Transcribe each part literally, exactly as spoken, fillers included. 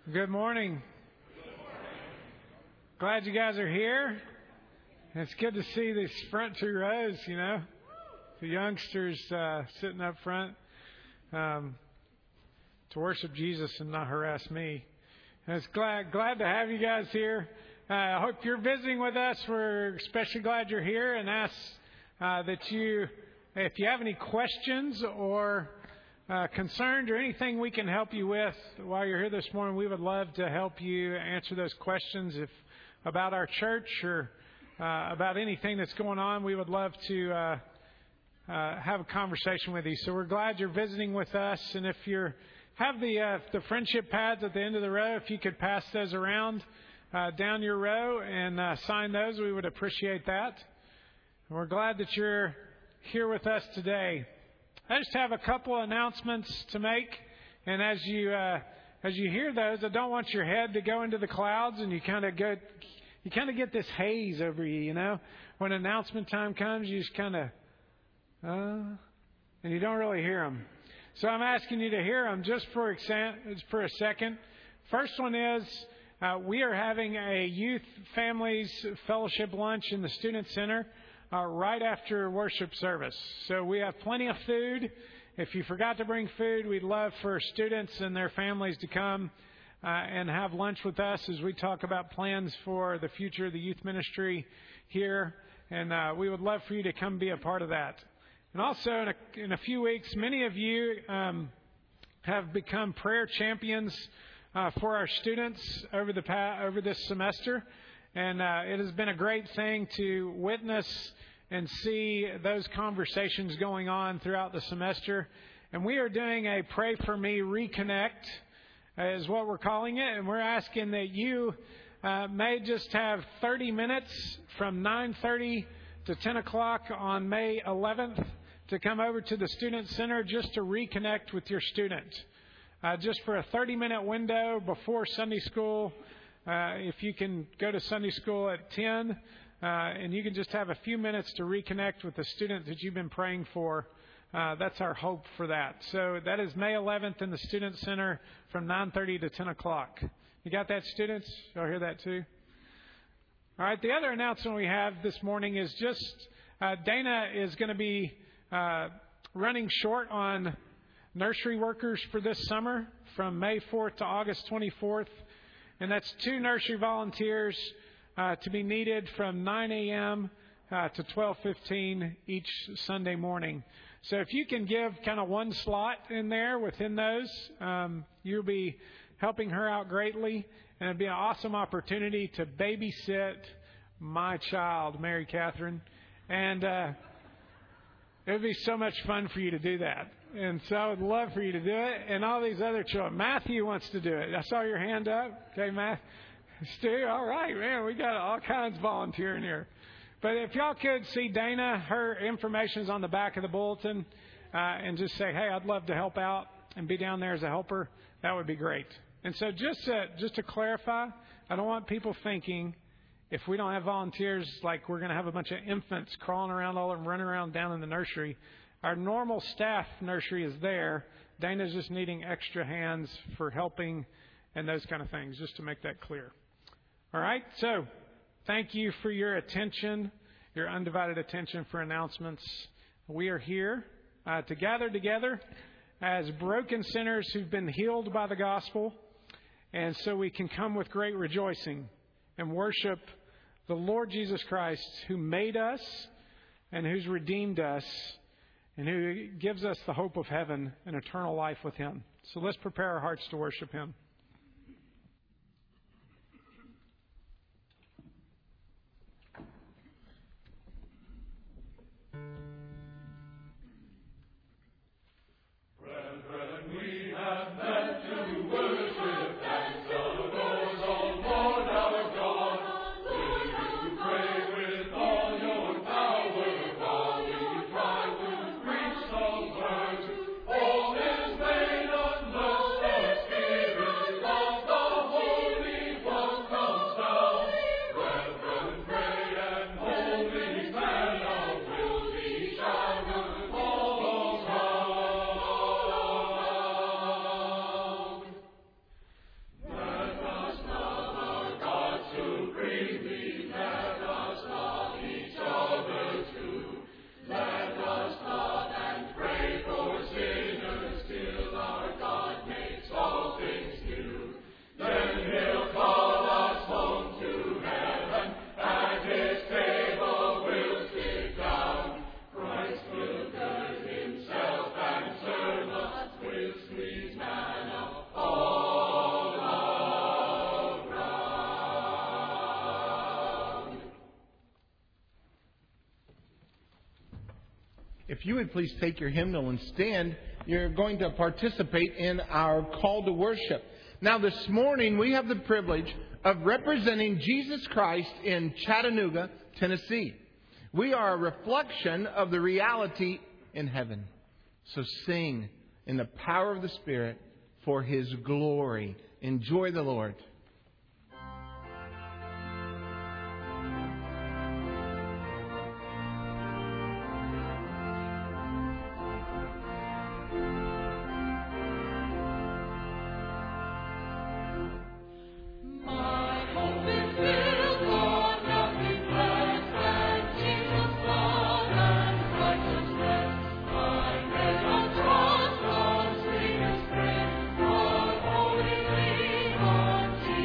Good morning. Glad you guys are here. It's good to see these front two rows, you know, the youngsters uh, sitting up front um, to worship Jesus and not harass me. And it's glad glad to have you guys here. Uh, I hope you're visiting with us. We're especially glad you're here, and ask uh, that you, if you have any questions or Uh, concerned or anything we can help you with while you're here this morning, we would love to help you answer those questions. If about our church or uh, about anything that's going on, we would love to uh, uh, have a conversation with you. So we're glad you're visiting with us. And if you have the uh, the friendship pads at the end of the row, if you could pass those around uh, down your row and uh, sign those, we would appreciate that. And we're glad that you're here with us today. I just have a couple of announcements to make, and as you uh, as you hear those, I don't want your head to go into the clouds, and you kind of go, you kind of get this haze over you, you know. When announcement time comes, you just kind of, uh, and you don't really hear them. So I'm asking you to hear them just for exa- for a second. First one is uh, we are having a youth families fellowship lunch in the student center Uh, right after worship service. So we have plenty of food. If you forgot to bring food, we'd love for students and their families to come uh, and have lunch with us as we talk about plans for the future of the youth ministry here. And uh, we would love for you to come be a part of that. And also in a, in a few weeks, many of you um, have become prayer champions uh, for our students over the pa- over this semester. And uh, it has been a great thing to witness and see those conversations going on throughout the semester. And we are doing a Pray For Me Reconnect, uh, is what we're calling it. And we're asking that you uh, may just have thirty minutes from nine thirty to ten o'clock on May eleventh to come over to the Student Center just to reconnect with your student. Uh, just for a thirty-minute window before Sunday school. Uh, if you can go to Sunday school at ten, uh, and you can just have a few minutes to reconnect with the student that you've been praying for, uh, that's our hope for that. So that is May eleventh in the Student Center from nine thirty to ten o'clock. You got that, students? Y'all hear that too? All right, the other announcement we have this morning is just uh, Dana is going to be uh, running short on nursery workers for this summer from May fourth to August twenty-fourth. And that's two nursery volunteers uh, to be needed from nine a.m. Uh, to twelve fifteen each Sunday morning. So if you can give kind of one slot in there within those, um, you'll be helping her out greatly. And it'd be an awesome opportunity to babysit my child, Mary Catherine. And uh, it would be so much fun for you to do that. And so I would love for you to do it. And all these other children. Matthew wants to do it. I saw your hand up. Okay, Matt. Stu, all right, man. We got all kinds volunteering here. But if y'all could see Dana, her information is on the back of the bulletin. Uh, and just say, hey, I'd love to help out and be down there as a helper. That would be great. And so just to, just to clarify, I don't want people thinking if we don't have volunteers, like we're going to have a bunch of infants crawling around all and running around down in the nursery. Our normal staff nursery is there. Dana's just needing extra hands for helping and those kind of things, just to make that clear. All right, so thank you for your attention, your undivided attention for announcements. We are here uh, to gather together as broken sinners who've been healed by the gospel, and so we can come with great rejoicing and worship the Lord Jesus Christ, who made us and who's redeemed us, and who gives us the hope of heaven and eternal life with Him. So let's prepare our hearts to worship Him. All is made unless the Spirit If you would please take your hymnal and stand, you're going to participate in our call to worship. Now, this morning, we have the privilege of representing Jesus Christ in Chattanooga, Tennessee. We are a reflection of the reality in heaven. So sing in the power of the Spirit for His glory. Enjoy the Lord. Holy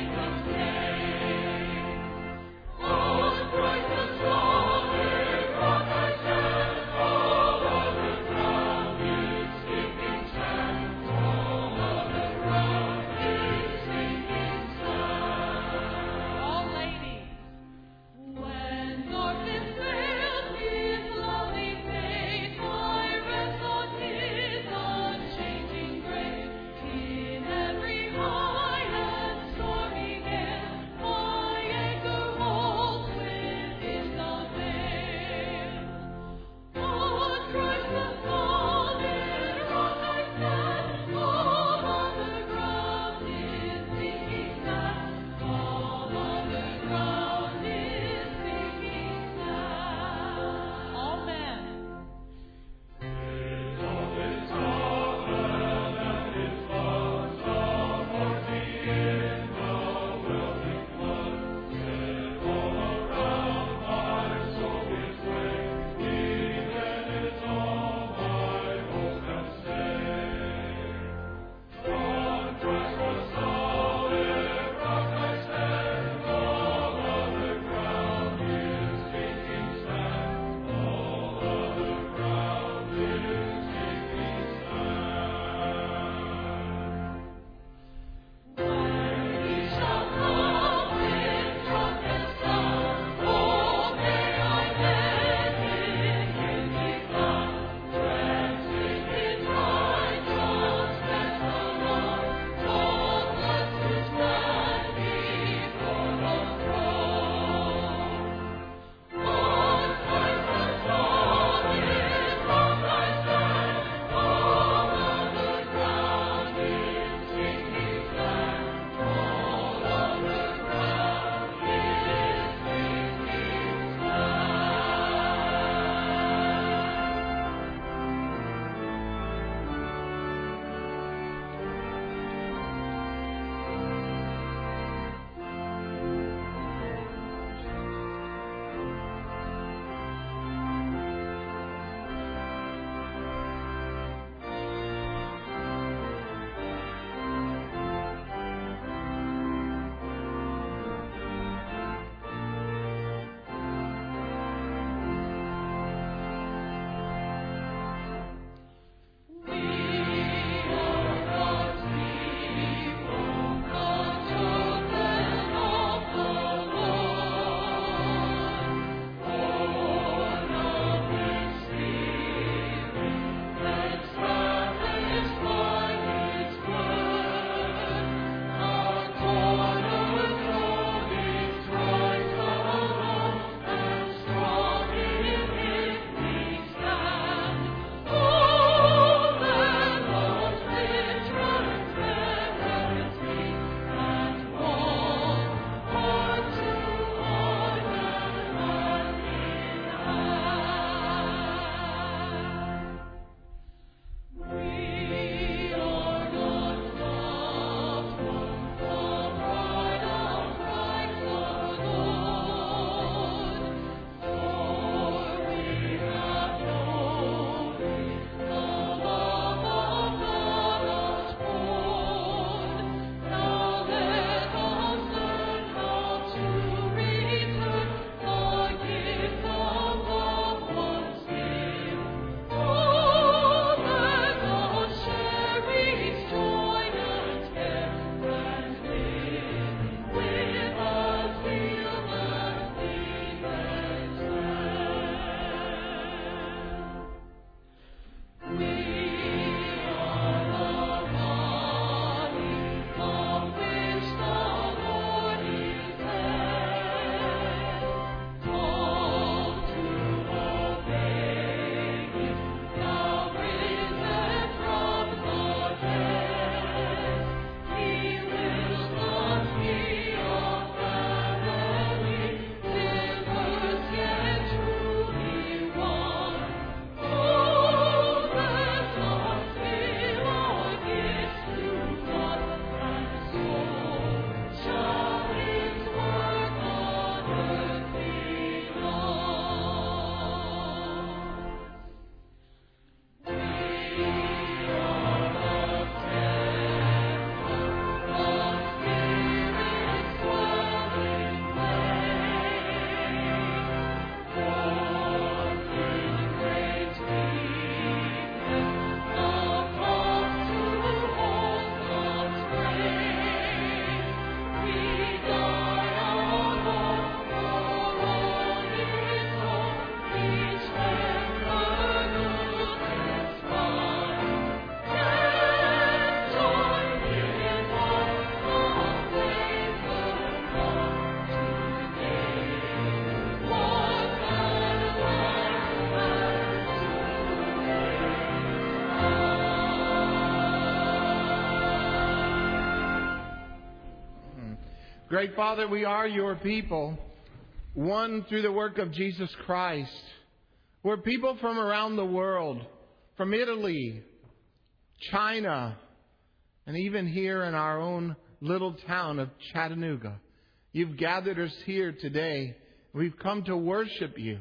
Great Father, we are your people, one through the work of Jesus Christ. We're people from around the world, from Italy, China, and even here in our own little town of Chattanooga. You've gathered us here today. We've come to worship you.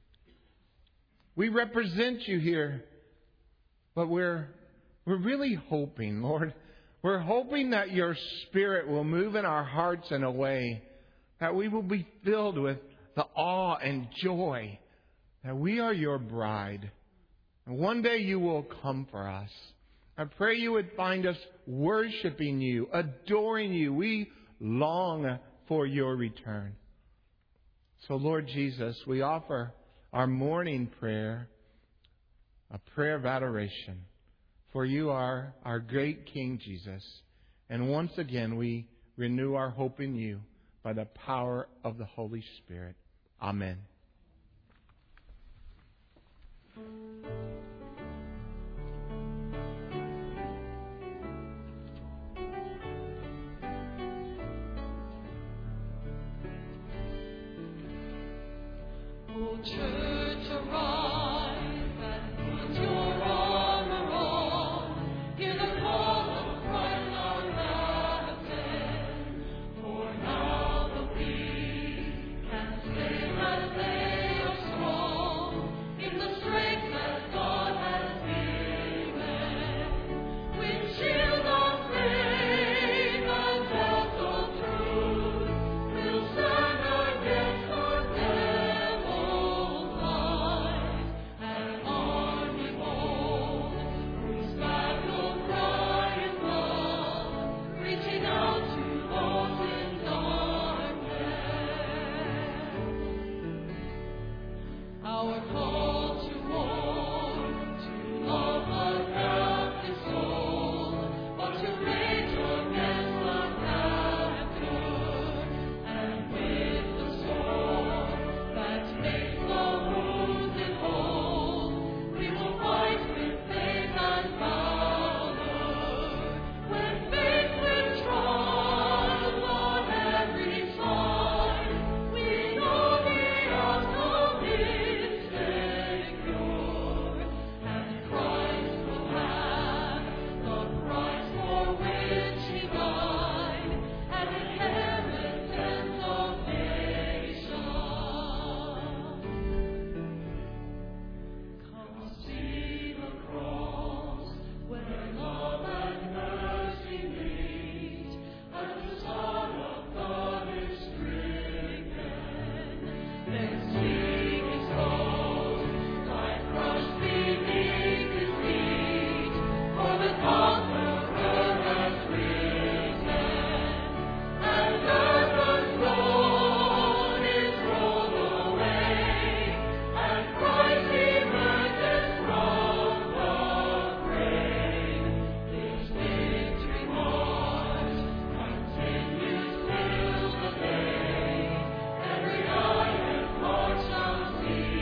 We represent you here, but we're we're really hoping, Lord, we're hoping that your Spirit will move in our hearts in a way that we will be filled with the awe and joy that we are your bride. And one day you will come for us. I pray you would find us worshiping you, adoring you. We long for your return. So, Lord Jesus, we offer our morning prayer, a prayer of adoration. For you are our great King, Jesus. And once again, we renew our hope in you by the power of the Holy Spirit. Amen. O church, arise and put your armor on. Hear the call of Christ our captain. For now the weak can stand as they are strong in the strength that God has given. With shield of faith and belt of truth, we'll stand against the devil. An army bold, whose battle cry is love, reaching out to those in darkness. Our call to war, to love the captive soul, but to rage against the captor, and with the sword that makes the wounded whole, we will fight with faith and valor. When faced with trials on every side, we know the outcome is secure, and Christ will have the prize for which He died, and inheritance of nations. Come see the cross, where love and mercy meet, and the Son of God is stricken. Then see His foes lie crushed beneath His feet, for the conqueror has risen. And as the stone is rolled away, and Christ emerges from the grave, His victory march continues till the day every eye and heart shall see.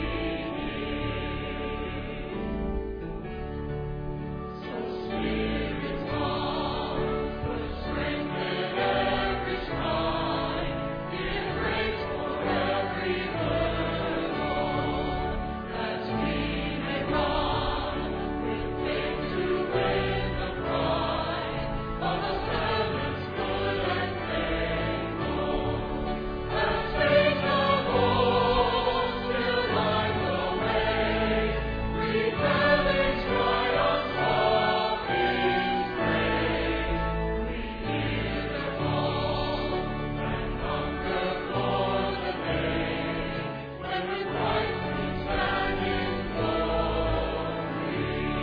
So Spirit come, put strength in every stride, give grace for every hurdle, that we may run with faith to win the prize of the servants good and faithful. As faith of old still lies the way, rebelling triumphs of His grace. We hear their call and hunger for the day when with Christ we stand in glory.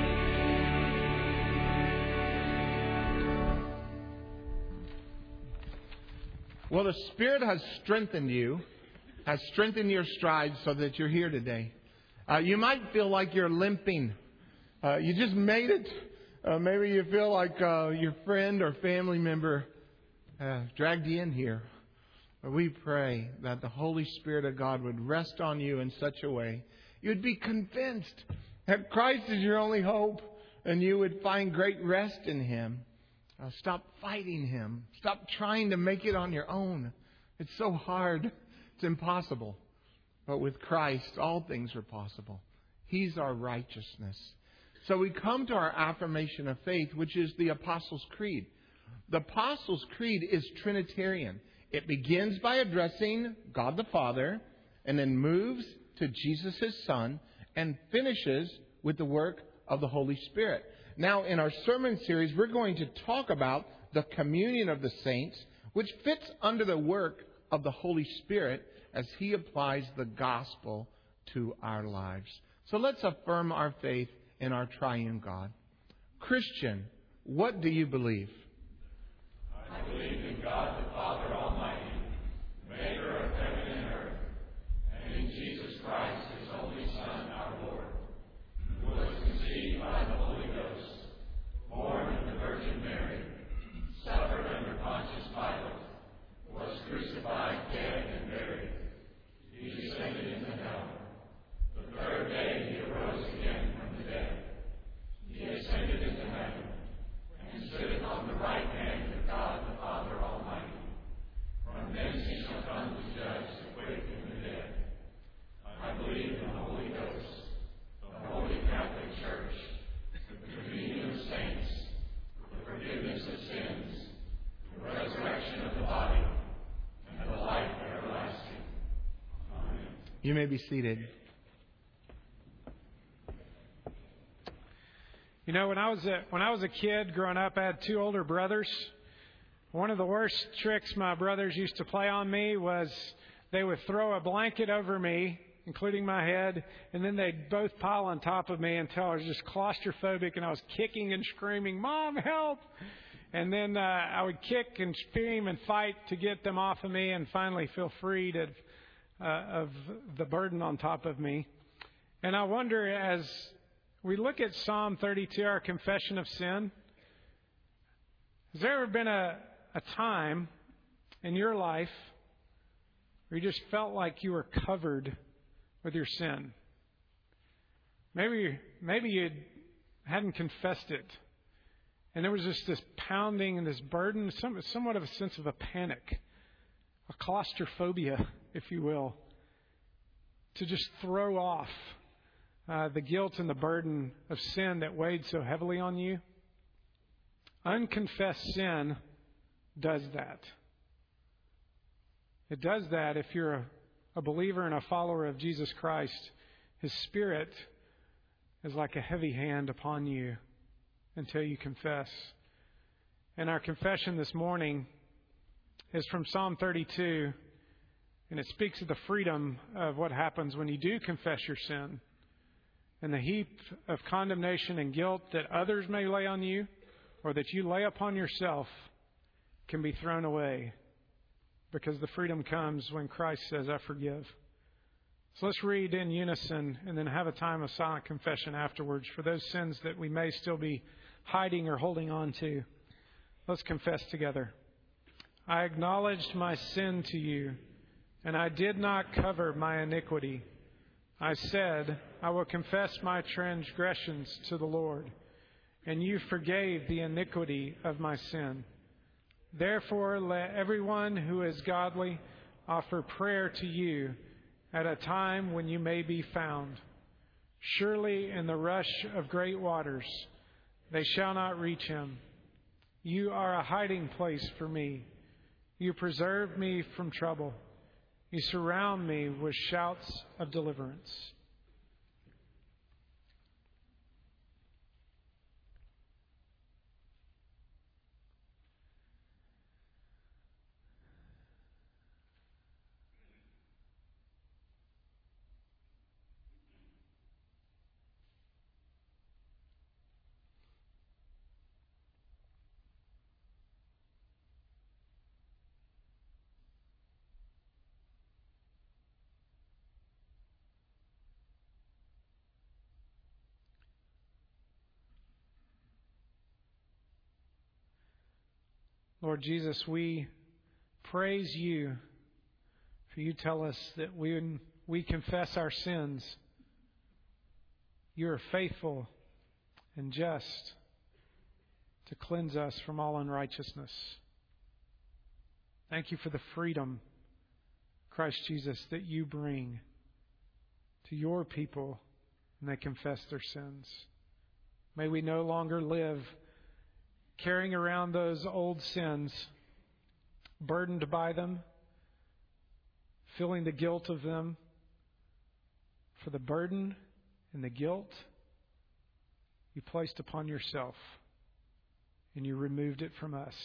Well, the Spirit has strengthened you, has strengthened your strides so that you're here today. Uh, you might feel like you're limping. Uh, you just made it. Uh, maybe you feel like uh, your friend or family member uh, dragged you in here. But we pray that the Holy Spirit of God would rest on you in such a way you'd be convinced that Christ is your only hope, and you would find great rest in Him. Uh, stop fighting Him. Stop trying to make it on your own. It's so hard. It's impossible. But with Christ, all things are possible. He's our righteousness. So we come to our affirmation of faith, which is the Apostles' Creed. The Apostles' Creed is Trinitarian. It begins by addressing God the Father, and then moves to Jesus His Son, and finishes with the work of the Holy Spirit. Now, in our sermon series, we're going to talk about the communion of the saints, which fits under the work of the Holy Spirit as He applies the gospel to our lives. So let's affirm our faith in our triune God. Christian, what do you believe? I believe in God the Father Almighty, maker of heaven and earth, and in Jesus Christ, His only Son, our Lord, who was conceived by the Holy Ghost, born of the Virgin Mary, suffered under Pontius Pilate, was crucified, dead, and buried. He descended into hell. The third day He arose again from the dead. He ascended into heaven, and sitteth on the right hand of God the Father Almighty. From thence He shall come to judge the quick and the dead. I believe in the Holy Ghost, the Holy Catholic Church, the communion of saints, the forgiveness of sins, the resurrection of the body, and the life everlasting. Amen. You may be seated. You know, when I was a, when I was a kid growing up, I had two older brothers. One of the worst tricks my brothers used to play on me was they would throw a blanket over me, including my head, and then they'd both pile on top of me until I was just claustrophobic and I was kicking and screaming, "Mom, help!" And then uh, I would kick and scream and fight to get them off of me and finally feel freed of, uh, of the burden on top of me. And I wonder, as we look at Psalm thirty-two, our confession of sin, has there ever been a, a time in your life where you just felt like you were covered with your sin? Maybe, maybe you hadn't confessed it, and there was just this pounding and this burden, some, somewhat of a sense of a panic, a claustrophobia, if you will, to just throw off Uh, the guilt and the burden of sin that weighed so heavily on you. Unconfessed sin does that. It does that if you're a, a believer and a follower of Jesus Christ. His Spirit is like a heavy hand upon you until you confess. And our confession this morning is from Psalm thirty-two, and it speaks of the freedom of what happens when you do confess your sin. And the heap of condemnation and guilt that others may lay on you, or that you lay upon yourself, can be thrown away, because the freedom comes when Christ says, "I forgive." So let's read in unison and then have a time of silent confession afterwards for those sins that we may still be hiding or holding on to. Let's confess together. I acknowledged my sin to you, and I did not cover my iniquity. I said, I will confess my transgressions to the Lord, and you forgave the iniquity of my sin. Therefore, let everyone who is godly offer prayer to you at a time when you may be found. Surely in the rush of great waters, they shall not reach him. You are a hiding place for me. You preserve me from trouble. You surround me with shouts of deliverance. Lord Jesus, we praise you, for you tell us that when we confess our sins, you are faithful and just to cleanse us from all unrighteousness. Thank you for the freedom, Christ Jesus, that you bring to your people when they confess their sins. May we no longer live carrying around those old sins, burdened by them, feeling the guilt of them. For the burden and the guilt you placed upon yourself, and you removed it from us.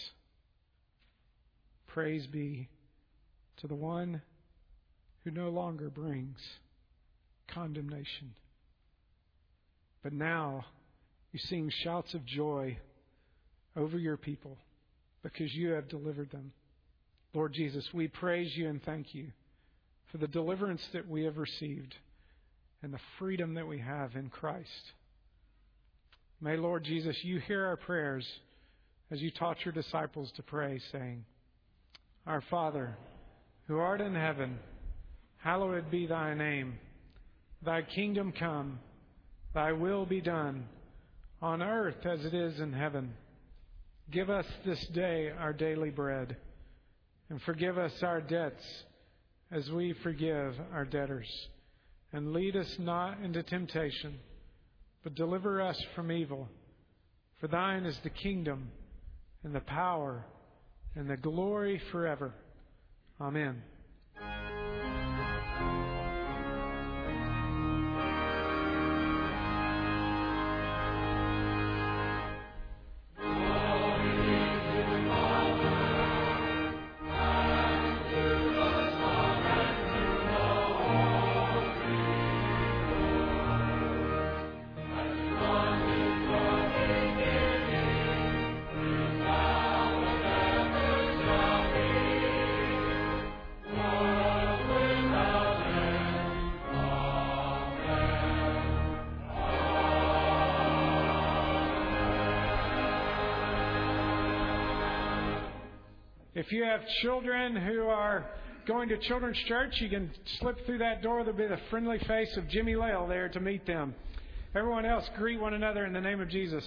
Praise be to the one who no longer brings condemnation. But now you sing shouts of joy over your people because you have delivered them. Lord Jesus, we praise you and thank you for the deliverance that we have received and the freedom that we have in Christ. May, Lord Jesus, you hear our prayers as you taught your disciples to pray, saying, Our Father, who art in heaven, hallowed be thy name. Thy kingdom come, thy will be done, on earth as it is in heaven. Give us this day our daily bread, and forgive us our debts as we forgive our debtors. And lead us not into temptation, but deliver us from evil. For thine is the kingdom, and the power, and the glory forever. Amen. If you have children who are going to children's church, you can slip through that door. There'll be the friendly face of Jimmy Lale there to meet them. Everyone else, greet one another in the name of Jesus.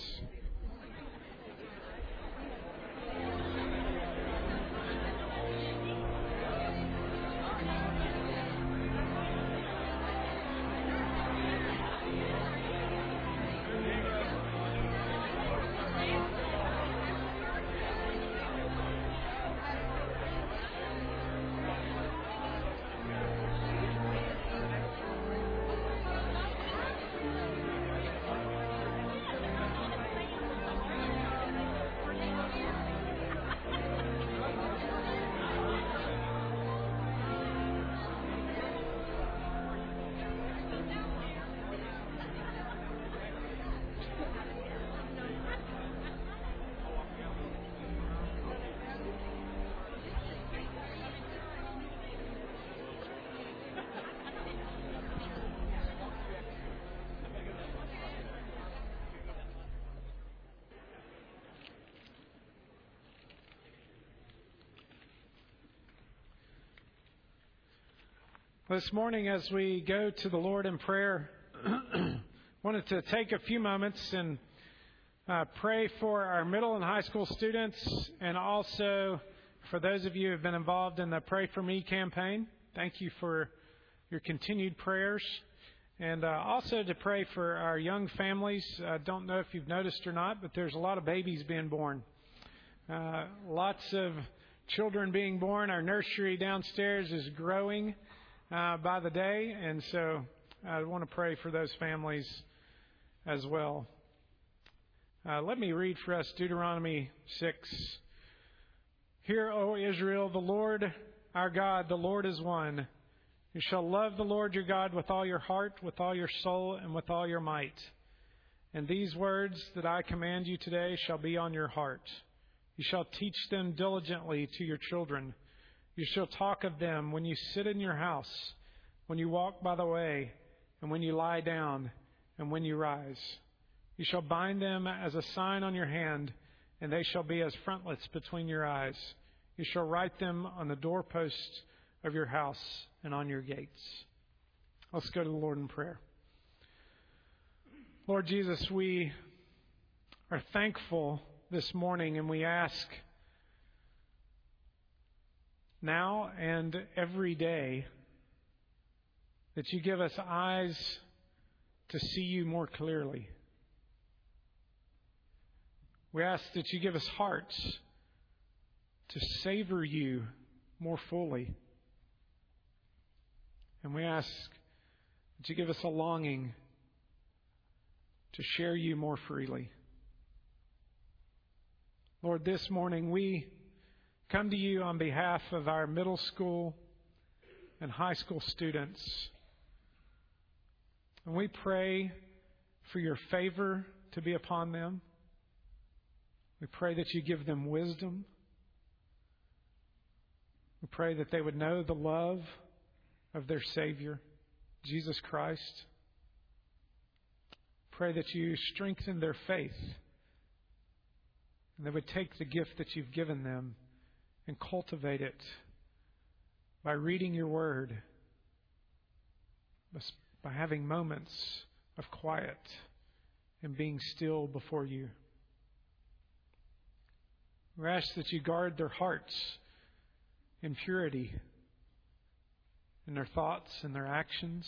This morning, as we go to the Lord in prayer, wanted to take a few moments and uh, pray for our middle and high school students, and also for those of you who have been involved in the Pray For Me campaign. Thank you for your continued prayers. And uh, also to pray for our young families. I don't know if you've noticed or not, but there's a lot of babies being born. Uh, lots of children being born. Our nursery downstairs is growing Uh, by the day, and so I want to pray for those families as well. Uh, let me read for us Deuteronomy six. Hear, O Israel, the Lord our God, the Lord is one. You shall love the Lord your God with all your heart, with all your soul, and with all your might. And these words that I command you today shall be on your heart. You shall teach them diligently to your children. You shall talk of them when you sit in your house, when you walk by the way, and when you lie down, and when you rise. You shall bind them as a sign on your hand, and they shall be as frontlets between your eyes. You shall write them on the doorposts of your house and on your gates. Let's go to the Lord in prayer. Lord Jesus, we are thankful this morning, and we ask now and every day that you give us eyes to see you more clearly. We ask that you give us hearts to savor you more fully. And we ask that you give us a longing to share you more freely. Lord, this morning we come to you on behalf of our middle school and high school students. And we pray for your favor to be upon them. We pray that you give them wisdom. We pray that they would know the love of their Savior, Jesus Christ. Pray that you strengthen their faith, and they would take the gift that you've given them and cultivate it by reading your word, by having moments of quiet and being still before you. We ask that you guard their hearts in purity, in their thoughts and their actions.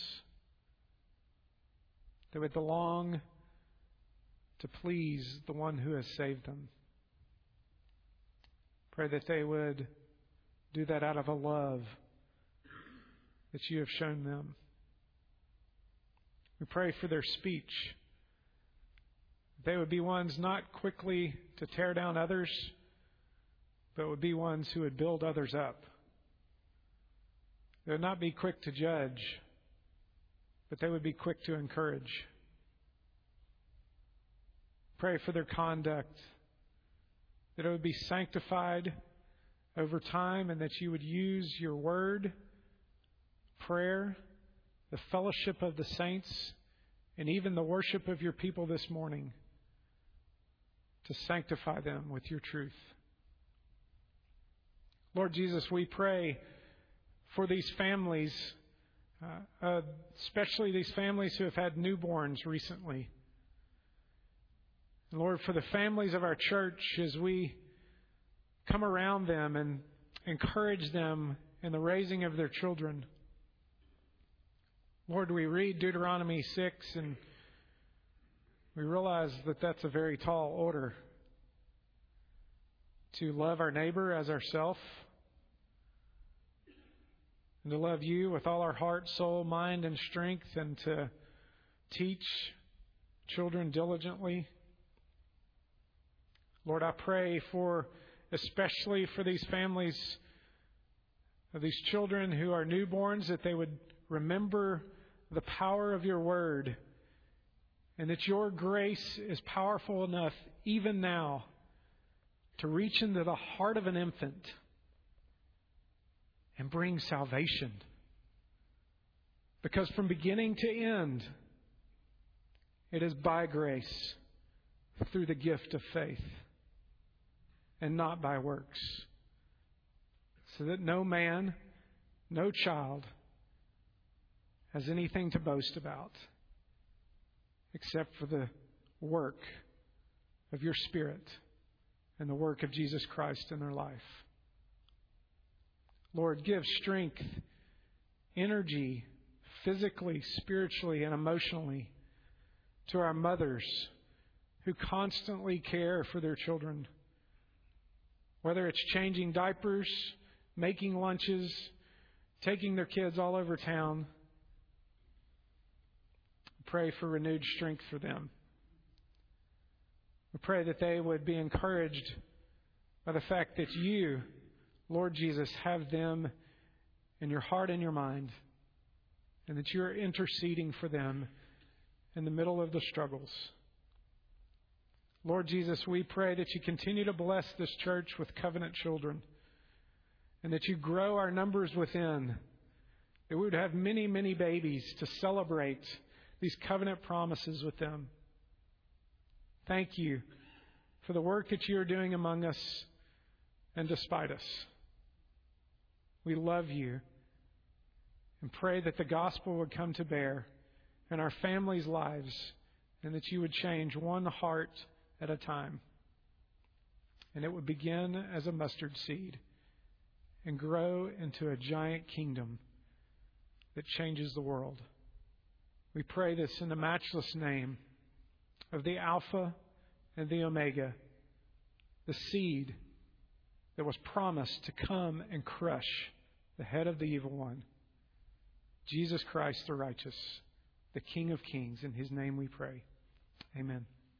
They would long to please the one who has saved them. Pray that they would do that out of a love that you have shown them. We pray for their speech. They would be ones not quickly to tear down others, but would be ones who would build others up. They would not be quick to judge, but they would be quick to encourage. Pray for their conduct, that it would be sanctified over time, and that you would use your word, prayer, the fellowship of the saints, and even the worship of your people this morning to sanctify them with your truth. Lord Jesus, we pray for these families, uh, uh, especially these families who have had newborns recently. And Lord, for the families of our church, as we come around them and encourage them in the raising of their children. Lord, we read Deuteronomy six and we realize that that's a very tall order to love our neighbor as ourselves, and to love you with all our heart, soul, mind, and strength, and to teach children diligently. Lord, I pray for, especially for these families of these children who are newborns, that they would remember the power of your word, and that your grace is powerful enough even now to reach into the heart of an infant and bring salvation. Because from beginning to end, it is by grace through the gift of faith and not by works. So that no man, no child has anything to boast about except for the work of your Spirit and the work of Jesus Christ in their life. Lord, give strength, energy, physically, spiritually, and emotionally to our mothers who constantly care for their children. Whether it's changing diapers, making lunches, taking their kids all over town, pray for renewed strength for them. We pray that they would be encouraged by the fact that you, Lord Jesus, have them in your heart and your mind, and that you're interceding for them in the middle of the struggles. Lord Jesus, we pray that you continue to bless this church with covenant children, and that you grow our numbers within, that we would have many, many babies to celebrate these covenant promises with them. Thank you for the work that you are doing among us and despite us. We love you and pray that the gospel would come to bear in our families' lives, and that you would change one heart at a time. and it would begin as a mustard seed and grow into a giant kingdom that changes the world. We pray this in the matchless name of the Alpha and the Omega, the seed that was promised to come and crush the head of the evil one, Jesus Christ the righteous, the King of kings. In His name we pray. Amen.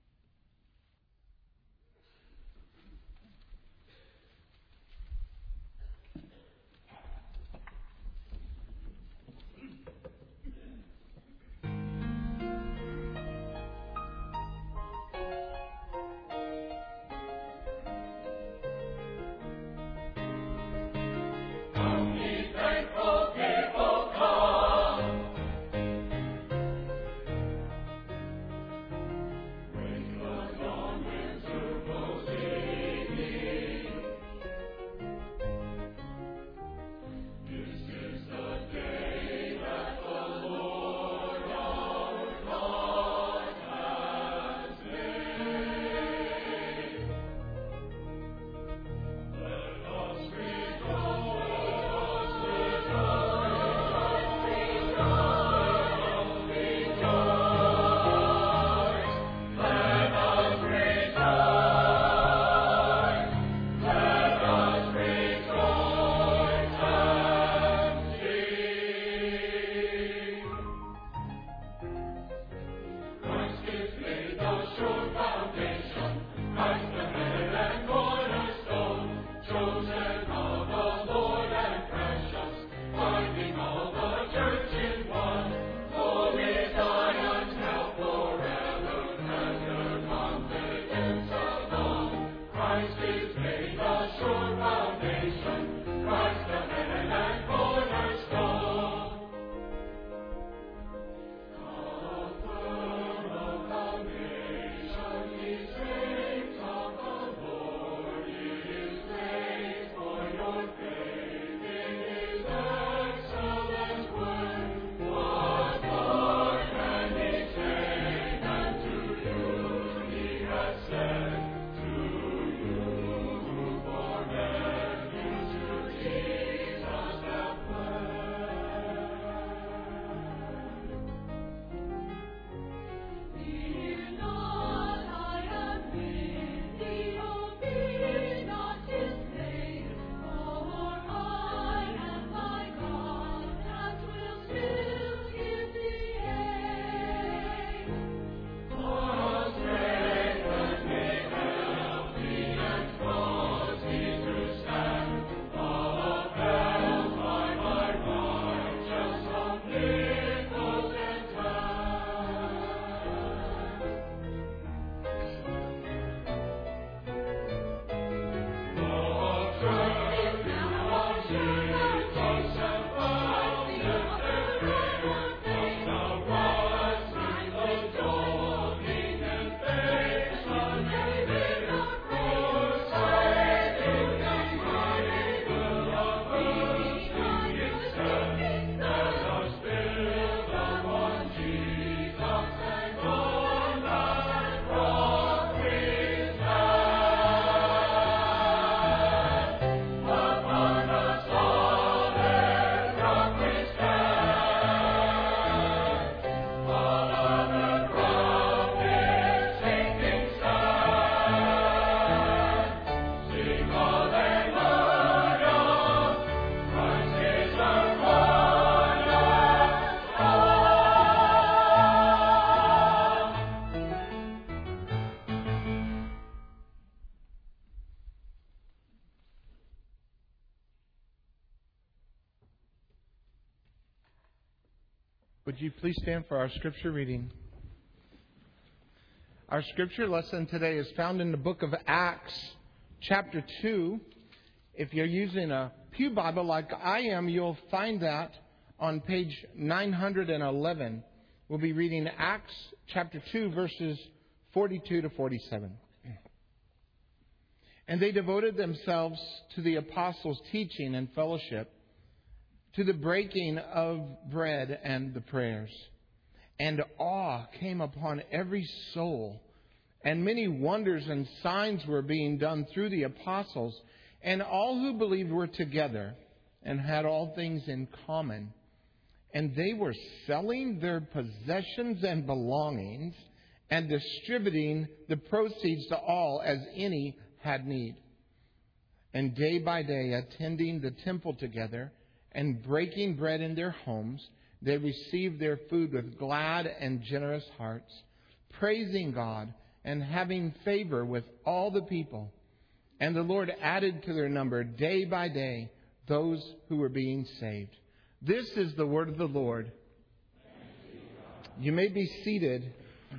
Would you please stand for our scripture reading? Our scripture lesson today is found in the book of Acts, chapter two. If you're using a Pew Bible like I am, you'll find that on page nine hundred eleven. We'll be reading Acts chapter two, verses forty-two to forty-seven. And they devoted themselves to the apostles' teaching and fellowship, to the breaking of bread and the prayers. And awe came upon every soul, And many wonders and signs were being done through the apostles. And all who believed were together and had all things in common. And they were selling their possessions and belongings and distributing the proceeds to all as any had need. And day by day, attending the temple together and breaking bread in their homes, they received their food with glad and generous hearts, praising God and having favor with all the people. And the Lord added to their number day by day those who were being saved. This is the word of the Lord. You may be seated.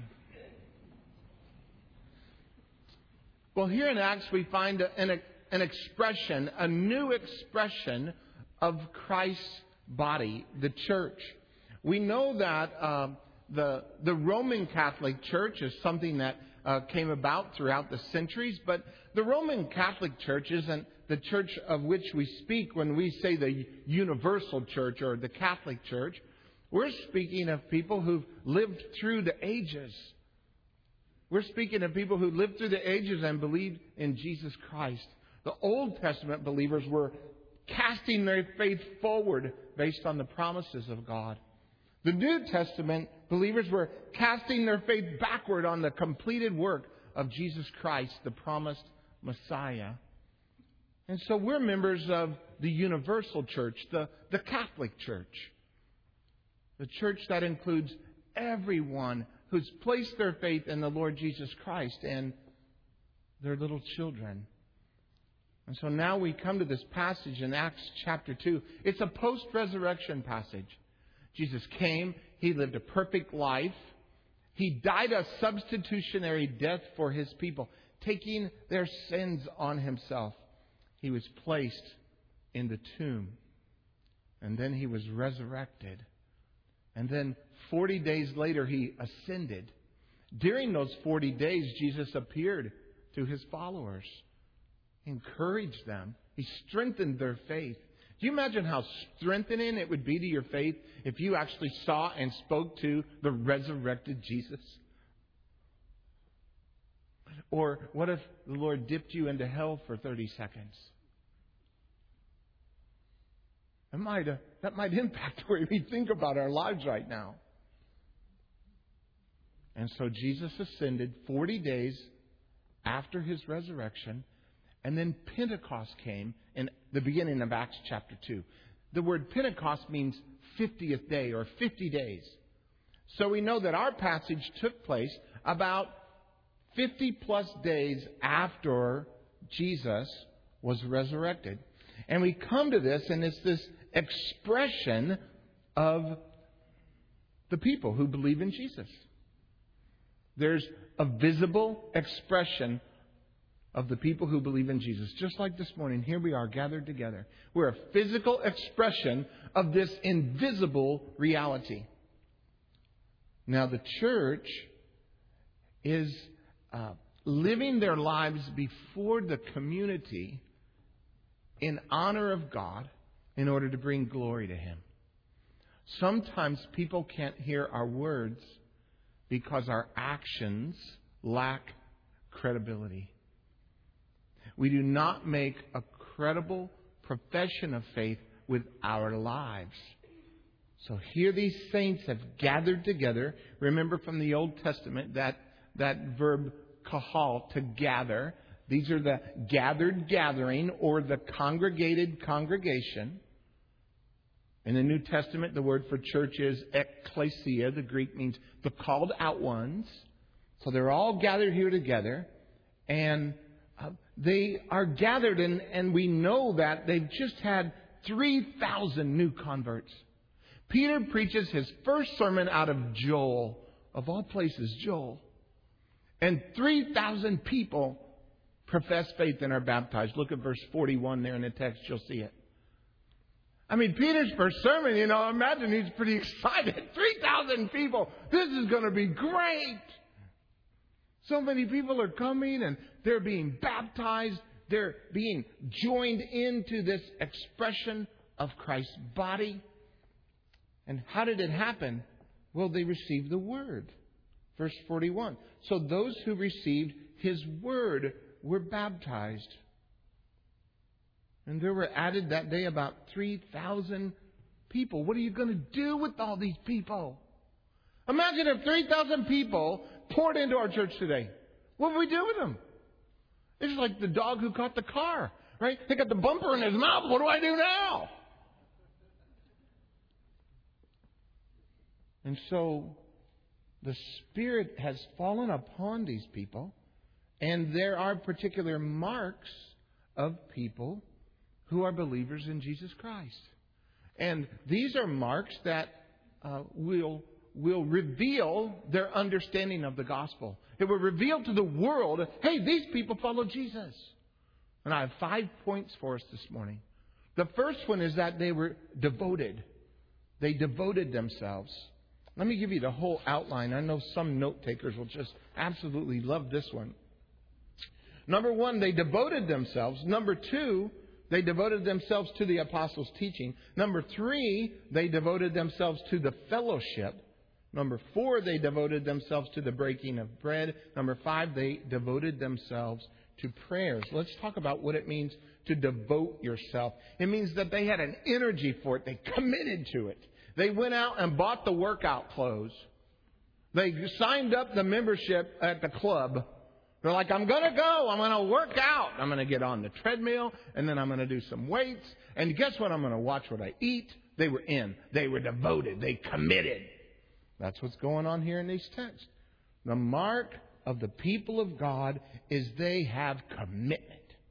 Well, here in Acts we find an, an expression, a new expression of Christ's body, the church. We know that uh, the the Roman Catholic Church is something that uh, came about throughout the centuries, but the Roman Catholic Church isn't the church of which we speak when we say the universal church or the Catholic Church. We're speaking of people who've lived through the ages. We're speaking of people who lived through the ages and believed in Jesus Christ. The Old Testament believers were casting their faith forward based on the promises of God. The New Testament believers were casting their faith backward on the completed work of Jesus Christ, the promised Messiah. And so we're members of the universal church, the, the Catholic Church. The church that includes everyone who's placed their faith in the Lord Jesus Christ and their little children. And so now we come to this passage in Acts chapter two. It's a post-resurrection passage. Jesus came. He lived a perfect life. He died a substitutionary death for His people, taking their sins on Himself. He was placed in the tomb. And then He was resurrected. And then forty days later, He ascended. During those forty days, Jesus appeared to His followers. He encouraged them. He strengthened their faith. Do you imagine how strengthening it would be to your faith if you actually saw and spoke to the resurrected Jesus? Or what if the Lord dipped you into hell for thirty seconds? That might, uh, that might impact the way we think about our lives right now. And so Jesus ascended forty days after His resurrection. And then Pentecost came in the beginning of Acts chapter two. The word Pentecost means fiftieth day or fifty days. So we know that our passage took place about fifty plus days after Jesus was resurrected. And we come to this, and it's this expression of the people who believe in Jesus. There's a visible expression of the people who believe in Jesus. Just like this morning, here we are gathered together. We're a physical expression of this invisible reality. Now, the church is uh, living their lives before the community in honor of God in order to bring glory to Him. Sometimes people can't hear our words because our actions lack credibility. We do not make a credible profession of faith with our lives. So here these saints have gathered together. Remember from the Old Testament that, that verb kahal, to gather. These are the gathered gathering or the congregated congregation. In the New Testament, the word for church is ekklesia. The Greek means the called out ones. So they're all gathered here together. And Uh, they are gathered, and, and we know that they've just had three thousand new converts. Peter preaches his first sermon out of Joel, of all places, Joel. And three thousand people profess faith and are baptized. Look at verse forty-one there in the text, you'll see it. I mean, Peter's first sermon, you know, imagine he's pretty excited. three thousand people. This is going to be great. So many people are coming and they're being baptized. They're being joined into this expression of Christ's body. And how did it happen? Well, they received the Word. Verse forty-one. So those who received His word were baptized. And there were added that day about three thousand people. What are you going to do with all these people? Imagine if three thousand people poured into our church today. What would we do with them? It's like the dog who caught the car, right? They got the bumper in his mouth. What do I do now? And so the Spirit has fallen upon these people, and there are particular marks of people who are believers in Jesus Christ. And these are marks that uh, will, will reveal their understanding of the gospel. It will reveal to the world, hey, these people follow Jesus. And I have five points for us this morning. The first one is that they were devoted. They devoted themselves. Let me give you the whole outline. I know some note takers will just absolutely love this one. Number one, they devoted themselves. Number two, they devoted themselves to the apostles' teaching. Number three, they devoted themselves to the fellowship. Number four, they devoted themselves to the breaking of bread. Number five, they devoted themselves to prayers. Let's talk about what it means to devote yourself. It means that they had an energy for it. They committed to it. They went out and bought the workout clothes. They signed up the membership at the club. They're like, I'm going to go. I'm going to work out. I'm going to get on the treadmill, and then I'm going to do some weights. And guess what? I'm going to watch what I eat. They were in. They were devoted. They committed. That's what's going on here in these texts. The mark of the people of God is they have commitment.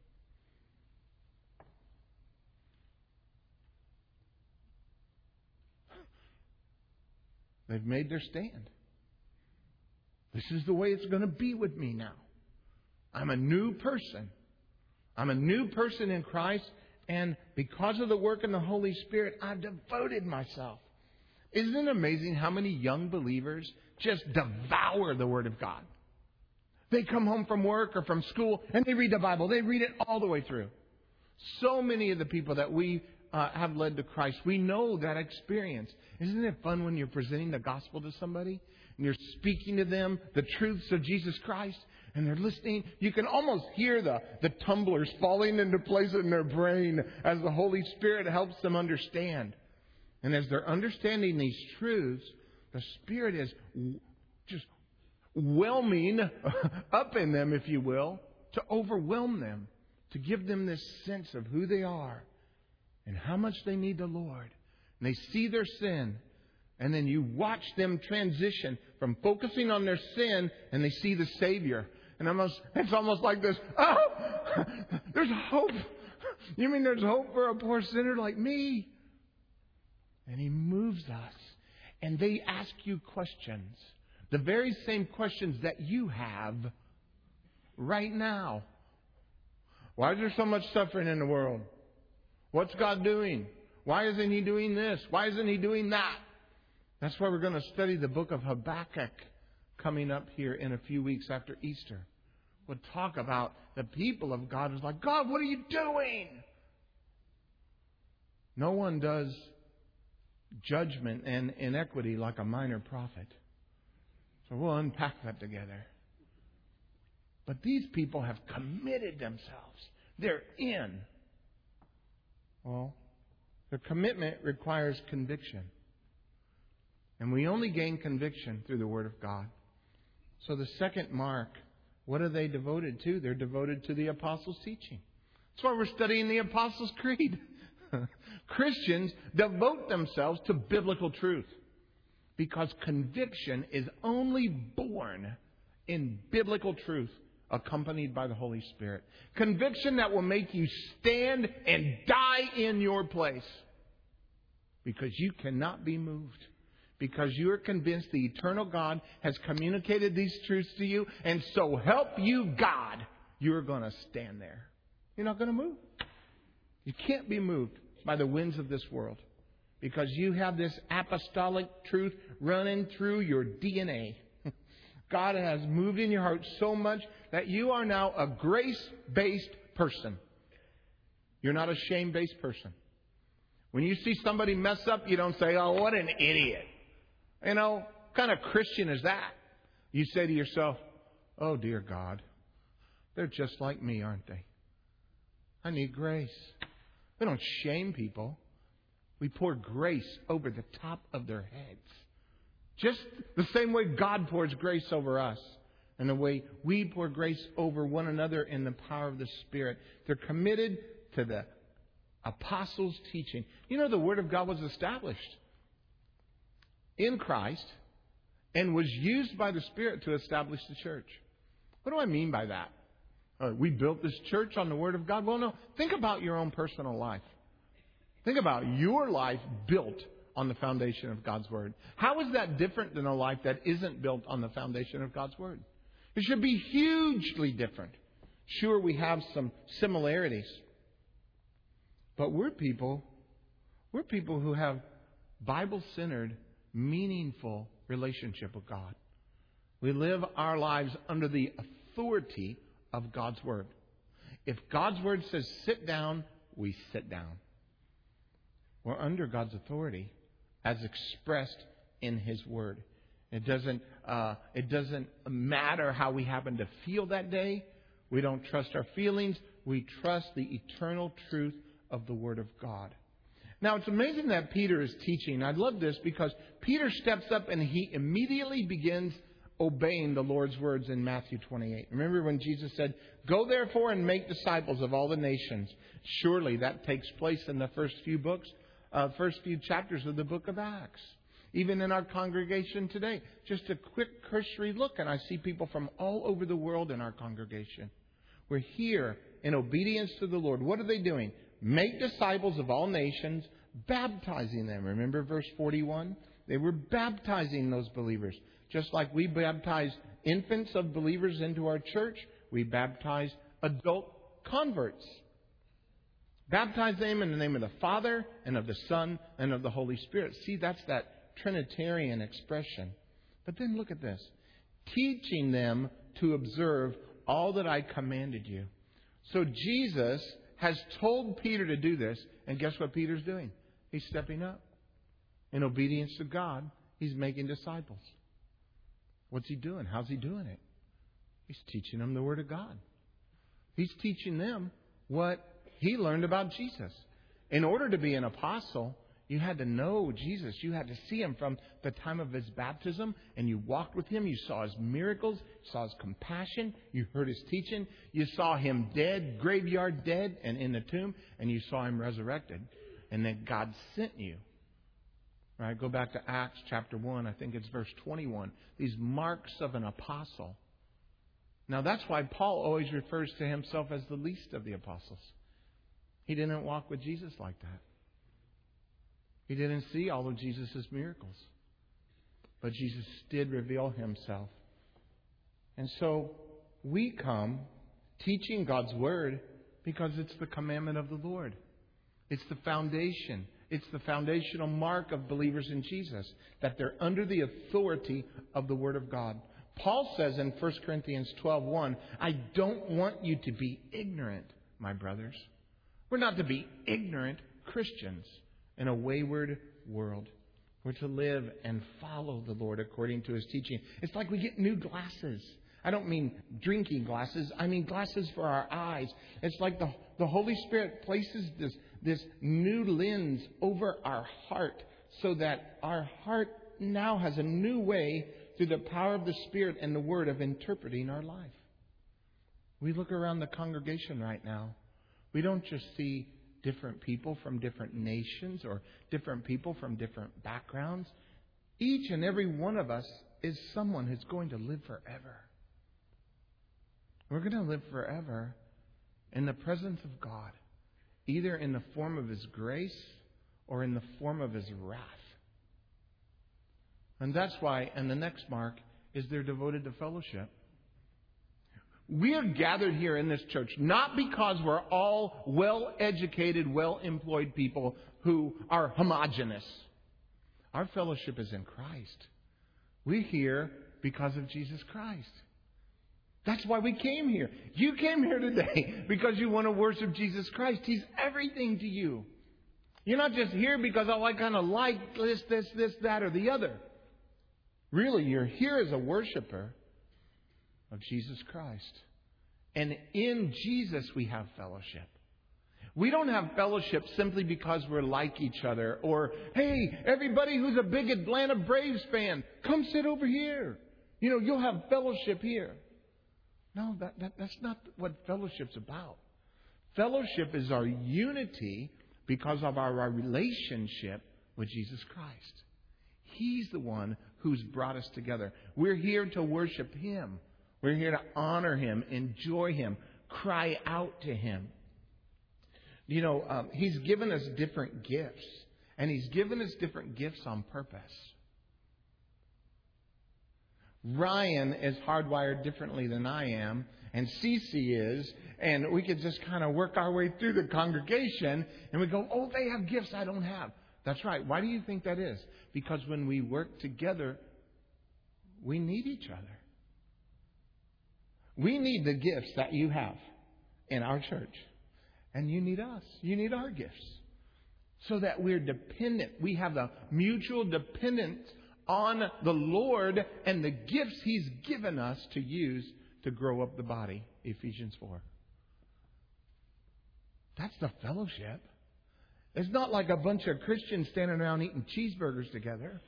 They've made their stand. This is the way it's going to be with me now. I'm a new person. I'm a new person in Christ. And because of the work in the Holy Spirit, I've devoted myself. Isn't it amazing how many young believers just devour the Word of God? They come home from work or from school and they read the Bible. They read it all the way through. So many of the people that we uh, have led to Christ, we know that experience. Isn't it fun when you're presenting the gospel to somebody and you're speaking to them the truths of Jesus Christ and they're listening? You can almost hear the, the tumblers falling into place in their brain as the Holy Spirit helps them understand. And as they're understanding these truths, the Spirit is just whelming up in them, if you will, to overwhelm them, to give them this sense of who they are and how much they need the Lord. And they see their sin, and then you watch them transition from focusing on their sin, and they see the Savior. And almost, it's almost like this, oh, there's hope. You mean there's hope for a poor sinner like me? And He moves us. And they ask you questions. The very same questions that you have right now. Why is there so much suffering in the world? What's God doing? Why isn't He doing this? Why isn't He doing that? That's why we're going to study the book of Habakkuk coming up here in a few weeks after Easter. We'll talk about the people of God who's like, God, what are you doing? No one does judgment and inequity like a minor prophet. So we'll unpack that together. But these people have committed themselves. They're in. Well, their commitment requires conviction. And we only gain conviction through the Word of God. So the second mark, what are they devoted to? They're devoted to the Apostles' teaching. That's why we're studying the Apostles' Creed. Christians devote themselves to biblical truth because conviction is only born in biblical truth accompanied by the Holy Spirit. Conviction that will make you stand and die in your place because you cannot be moved. Because you are convinced the eternal God has communicated these truths to you, and so help you God, you're going to stand there. You're not going to move. You can't be moved by the winds of this world because you have this apostolic truth running through your D N A. God has moved in your heart so much that you are now a grace-based person. You're not a shame-based person. When you see somebody mess up, you don't say, oh, what an idiot. You know, what kind of Christian is that? You say to yourself, oh, dear God, they're just like me, aren't they? I need grace. We don't shame people. We pour grace over the top of their heads. Just the same way God pours grace over us. And the way we pour grace over one another in the power of the Spirit. They're committed to the apostles' teaching. You know, the Word of God was established in Christ and was used by the Spirit to establish the church. What do I mean by that? Uh, we built this church on the Word of God. Well, no. Think about your own personal life. Think about your life built on the foundation of God's Word. How is that different than a life that isn't built on the foundation of God's Word? It should be hugely different. Sure, we have some similarities. But we're people, we're people who have Bible-centered, meaningful relationship with God. We live our lives under the authority of God's Word. If God's Word says sit down, we sit down. We're under God's authority as expressed in His Word. It doesn't, uh, it doesn't matter how we happen to feel that day. We don't trust our feelings. We trust the eternal truth of the Word of God. Now, it's amazing that Peter is teaching. I love this because Peter steps up and he immediately begins obeying the Lord's words in Matthew twenty-eight. Remember when Jesus said, "Go therefore and make disciples of all the nations." Surely that takes place in the first few books, uh, first few chapters of the book of Acts. Even in our congregation today, just a quick cursory look, and I see people from all over the world in our congregation. We're here in obedience to the Lord. What are they doing? Make disciples of all nations, baptizing them. Remember verse forty-one? They were baptizing those believers. Just like we baptize infants of believers into our church, we baptize adult converts. Baptize them in the name of the Father and of the Son and of the Holy Spirit. See, that's that Trinitarian expression. But then look at this. Teaching them to observe all that I commanded you. So Jesus has told Peter to do this. And guess what Peter's doing? He's stepping up. In obedience to God, he's making disciples. What's he doing? How's he doing it? He's teaching them the Word of God. He's teaching them what he learned about Jesus. In order to be an apostle, you had to know Jesus. You had to see Him from the time of His baptism. And you walked with Him. You saw His miracles. You saw His compassion. You heard His teaching. You saw Him dead, graveyard dead, and in the tomb. And you saw Him resurrected. And then God sent you. Right? Go back to Acts chapter one. I think it's verse twenty-one. These marks of an apostle. Now that's why Paul always refers to himself as the least of the apostles. He didn't walk with Jesus like that. He didn't see all of Jesus' miracles. But Jesus did reveal Himself. And so we come teaching God's Word because it's the commandment of the Lord. It's the foundation. It's the foundational mark of believers in Jesus, that they're under the authority of the Word of God. Paul says in First Corinthians twelve one, I don't want you to be ignorant, my brothers. We're not to be ignorant Christians in a wayward world. We're to live and follow the Lord according to His teaching. It's like we get new glasses. I don't mean drinking glasses. I mean glasses for our eyes. It's like the, the Holy Spirit places this, this new lens over our heart so that our heart now has a new way through the power of the Spirit and the Word of interpreting our life. We look around the congregation right now. We don't just see different people from different nations or different people from different backgrounds. Each and every one of us is someone who's going to live forever. We're going to live forever in the presence of God, either in the form of His grace or in the form of His wrath. And that's why, and the next mark is they're devoted to fellowship. We are gathered here in this church not because we're all well-educated, well-employed people who are homogenous. Our fellowship is in Christ. We're here because of Jesus Christ. That's why we came here. You came here today because you want to worship Jesus Christ. He's everything to you. You're not just here because, oh, I kind of like this, this, this, that, or the other. Really, you're here as a worshiper of Jesus Christ. And in Jesus we have fellowship. We don't have fellowship simply because we're like each other. Or, hey, everybody who's a big Atlanta Braves fan, come sit over here. You know, you'll have fellowship here. No, that, that, that's not what fellowship's about. Fellowship is our unity because of our, our relationship with Jesus Christ. He's the one who's brought us together. We're here to worship Him. We're here to honor Him, enjoy Him, cry out to Him. You know, um, He's given us different gifts. And He's given us different gifts on purpose. Ryan is hardwired differently than I am. And Cece is. And we could just kind of work our way through the congregation. And we go, oh, they have gifts I don't have. That's right. Why do you think that is? Because when we work together, we need each other. We need the gifts that you have in our church. And you need us. You need our gifts. So that we're dependent. We have the mutual dependence on the Lord and the gifts He's given us to use to grow up the body. Ephesians four. That's the fellowship. It's not like a bunch of Christians standing around eating cheeseburgers together.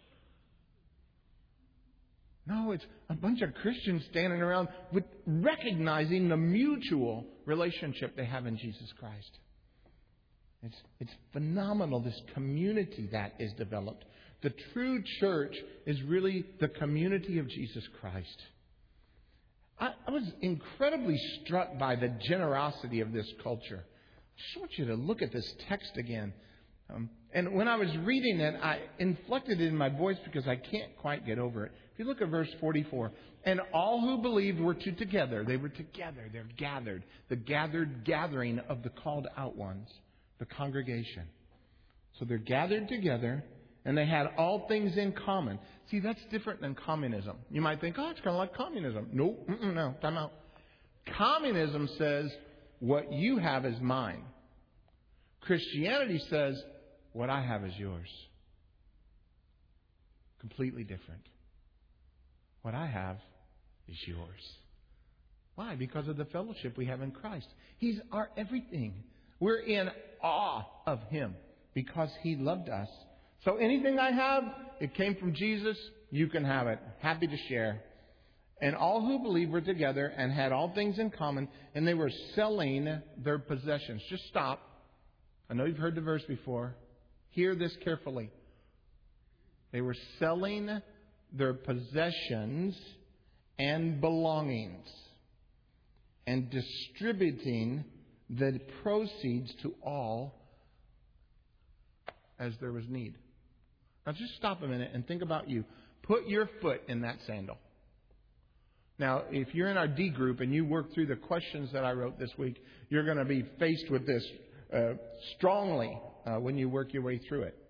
No, it's a bunch of Christians standing around with recognizing the mutual relationship they have in Jesus Christ. It's, it's phenomenal, this community that is developed. The true church is really the community of Jesus Christ. I, I was incredibly struck by the generosity of this culture. I just want you to look at this text again. Um, and when I was reading it, I inflected it in my voice because I can't quite get over it. If you look at verse forty-four, and all who believed were to together. They were together. They're gathered. The gathered gathering of the called out ones, the congregation. So they're gathered together, and they had all things in common. See, that's different than communism. You might think, oh, it's kind of like communism. No, mm-mm, no, time out. Communism says, what you have is mine. Christianity says, what I have is yours. Completely different. What I have is yours. Why? Because of the fellowship we have in Christ. He's our everything. We're in awe of Him because He loved us. So anything I have, it came from Jesus. You can have it. Happy to share. And all who believed were together and had all things in common, and they were selling their possessions. Just stop. I know you've heard the verse before. Hear this carefully. They were selling their possessions and belongings and distributing the proceeds to all as there was need. Now just stop a minute and think about you. Put your foot in that sandal. Now, if you're in our D group and you work through the questions that I wrote this week, you're going to be faced with this uh, strongly uh, when you work your way through it.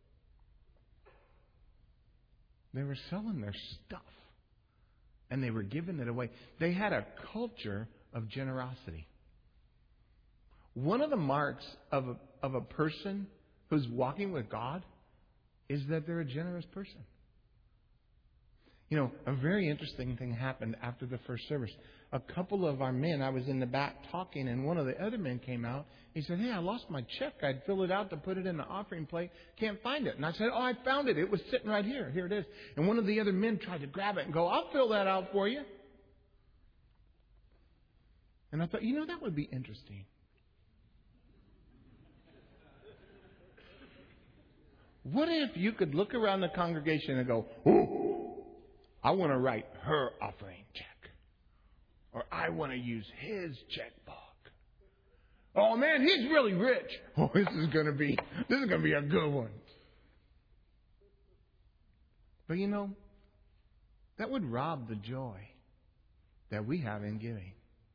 They were selling their stuff. And they were giving it away. They had a culture of generosity. One of the marks of a, of a person who's walking with God is that they're a generous person. You know, a very interesting thing happened after the first service. A couple of our men, I was in the back talking, and one of the other men came out. He said, hey, I lost my check. I'd fill it out to put it in the offering plate. Can't find it. And I said, oh, I found it. It was sitting right here. Here it is. And one of the other men tried to grab it and go, I'll fill that out for you. And I thought, you know, that would be interesting. What if you could look around the congregation and go, oh, I want to write her offering check. Or I want to use his checkbook. Oh man, he's really rich. Oh, this is going to be, this is going to be a good one. But you know, that would rob the joy that we have in giving.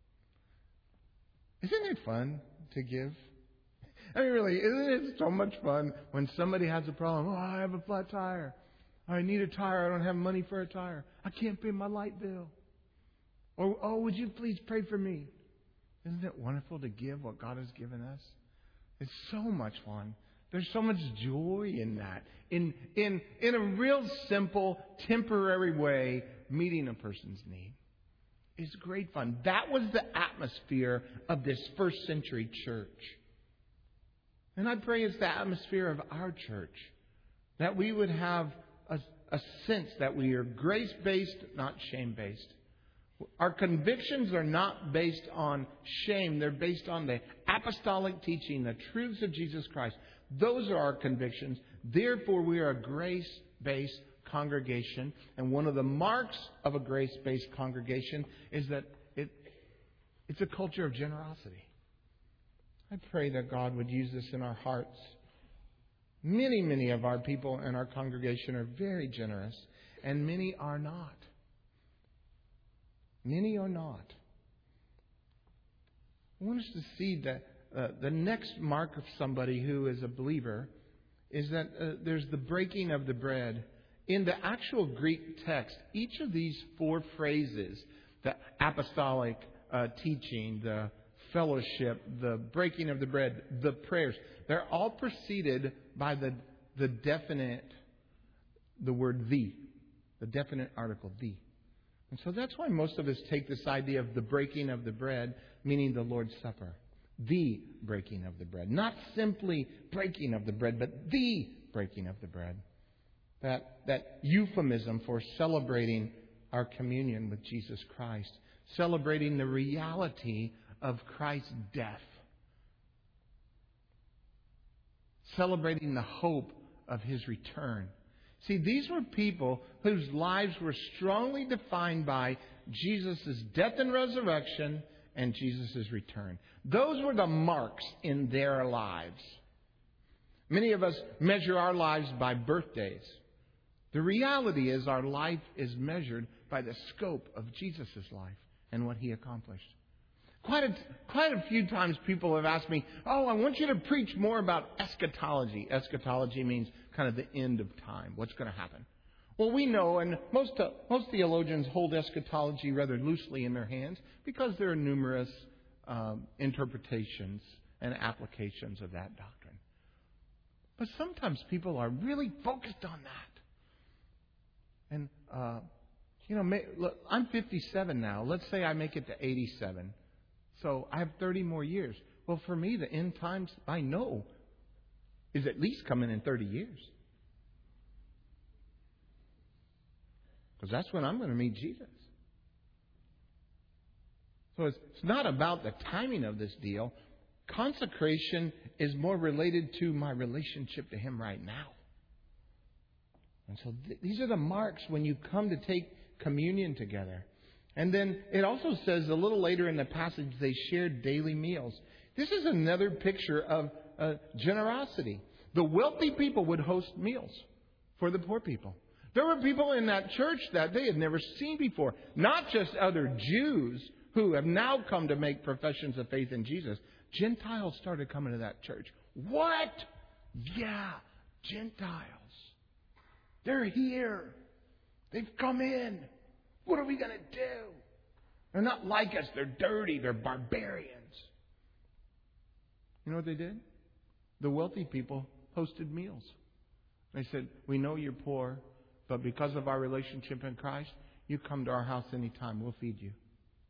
Isn't it fun to give? I mean, really, isn't it so much fun when somebody has a problem? Oh, I have a flat tire. I need a tire. I don't have money for a tire. I can't pay my light bill. Or, oh, would you please pray for me? Isn't it wonderful to give what God has given us? It's so much fun There's so much joy in that. In, in, in a real simple, temporary way, meeting a person's need. It's great fun. That was the atmosphere of this first century church. And I pray it's the atmosphere of our church. That we would have a, a sense that we are grace-based, not shame-based. Our convictions are not based on shame. They're based on the apostolic teaching, the truths of Jesus Christ. Those are our convictions. Therefore, we are a grace-based congregation. And one of the marks of a grace-based congregation is that it it's a culture of generosity. I pray that God would use this in our hearts. Many, many of our people in our congregation are very generous, and many are not. Many are not. I want us to see that uh, the next mark of somebody who is a believer is that uh, there's the breaking of the bread. In the actual Greek text, each of these four phrases, the apostolic uh, teaching, the fellowship, the breaking of the bread, the prayers, they're all preceded by the, the definite, the word the, the definite article, the. And so that's why most of us take this idea of the breaking of the bread, meaning the Lord's Supper. The breaking of the bread. Not simply breaking of the bread, but the breaking of the bread. That, that euphemism for celebrating our communion with Jesus Christ. Celebrating the reality of Christ's death. Celebrating the hope of His return. See, these were people whose lives were strongly defined by Jesus' death and resurrection and Jesus' return. Those were the marks in their lives. Many of us measure our lives by birthdays. The reality is our life is measured by the scope of Jesus' life and what He accomplished. Quite a, quite a few times people have asked me, oh, I want you to preach more about eschatology. Eschatology means kind of the end of time, what's going to happen. Well, we know, and most uh, most theologians hold eschatology rather loosely in their hands because there are numerous um, interpretations and applications of that doctrine. But sometimes people are really focused on that. And, uh, you know, may, look, I'm fifty-seven now. Let's say I make it to eighty-seven. So I have thirty more years. Well, for me, the end times, I know, is at least coming in thirty years. Because that's when I'm going to meet Jesus. So it's, it's not about the timing of this deal. Consecration is more related to my relationship to Him right now. And so th- these are the marks when you come to take communion together. And then it also says a little later in the passage, they shared daily meals. This is another picture of uh, generosity. The wealthy people would host meals for the poor people. There were people in that church that they had never seen before. Not just other Jews who have now come to make professions of faith in Jesus. Gentiles started coming to that church. What? Yeah, Gentiles. They're here. They've come in. What are we going to do? They're not like us. They're dirty. They're barbarians. You know what they did? The wealthy people hosted meals. They said, we know you're poor, but because of our relationship in Christ, you come to our house anytime. We'll feed you.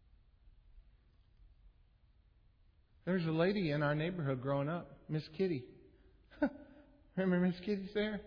There's a lady in our neighborhood growing up, Miss Kitty. Remember Miss Kitty's there?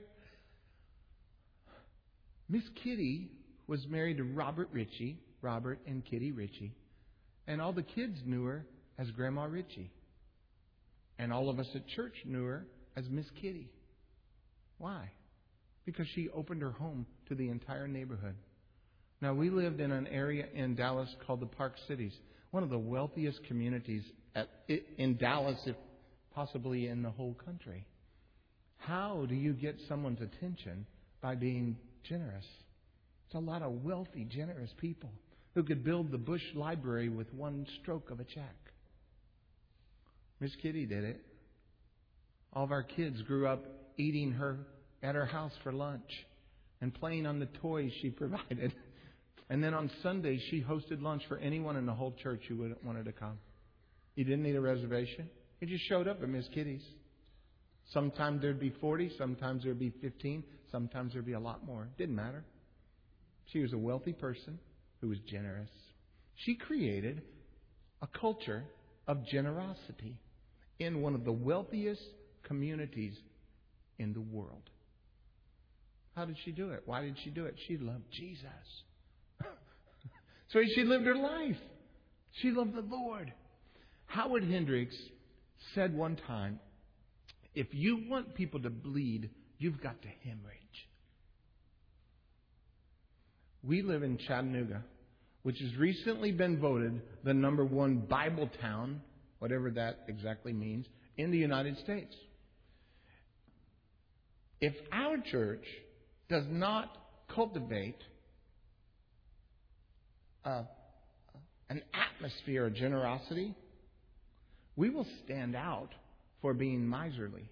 Miss Kitty was married to Robert Ritchie, Robert and Kitty Ritchie. And all the kids knew her as Grandma Ritchie. And all of us at church knew her as Miss Kitty. Why? Because she opened her home to the entire neighborhood. Now, we lived in an area in Dallas called the Park Cities, one of the wealthiest communities at, in Dallas, if possibly in the whole country. How do you get someone's attention? By being generous. It's a lot of wealthy, generous people who could build the Bush Library with one stroke of a check. Miss Kitty did it. All of our kids grew up eating her at her house for lunch and playing on the toys she provided. And then on Sunday, she hosted lunch for anyone in the whole church who would, wanted to come. You didn't need a reservation. You just showed up at Miss Kitty's. Sometimes there'd be forty, sometimes there'd be fifteen, sometimes there'd be a lot more. Didn't matter. She was a wealthy person who was generous. She created a culture of generosity in one of the wealthiest communities in the world. How did she do it? Why did she do it? She loved Jesus. So she lived her life. She loved the Lord. Howard Hendricks said one time, if you want people to bleed, you've got to hemorrhage. We live in Chattanooga, which has recently been voted the number one Bible town, whatever that exactly means, in the United States. If our church does not cultivate uh, an atmosphere of generosity, we will stand out for being miserly.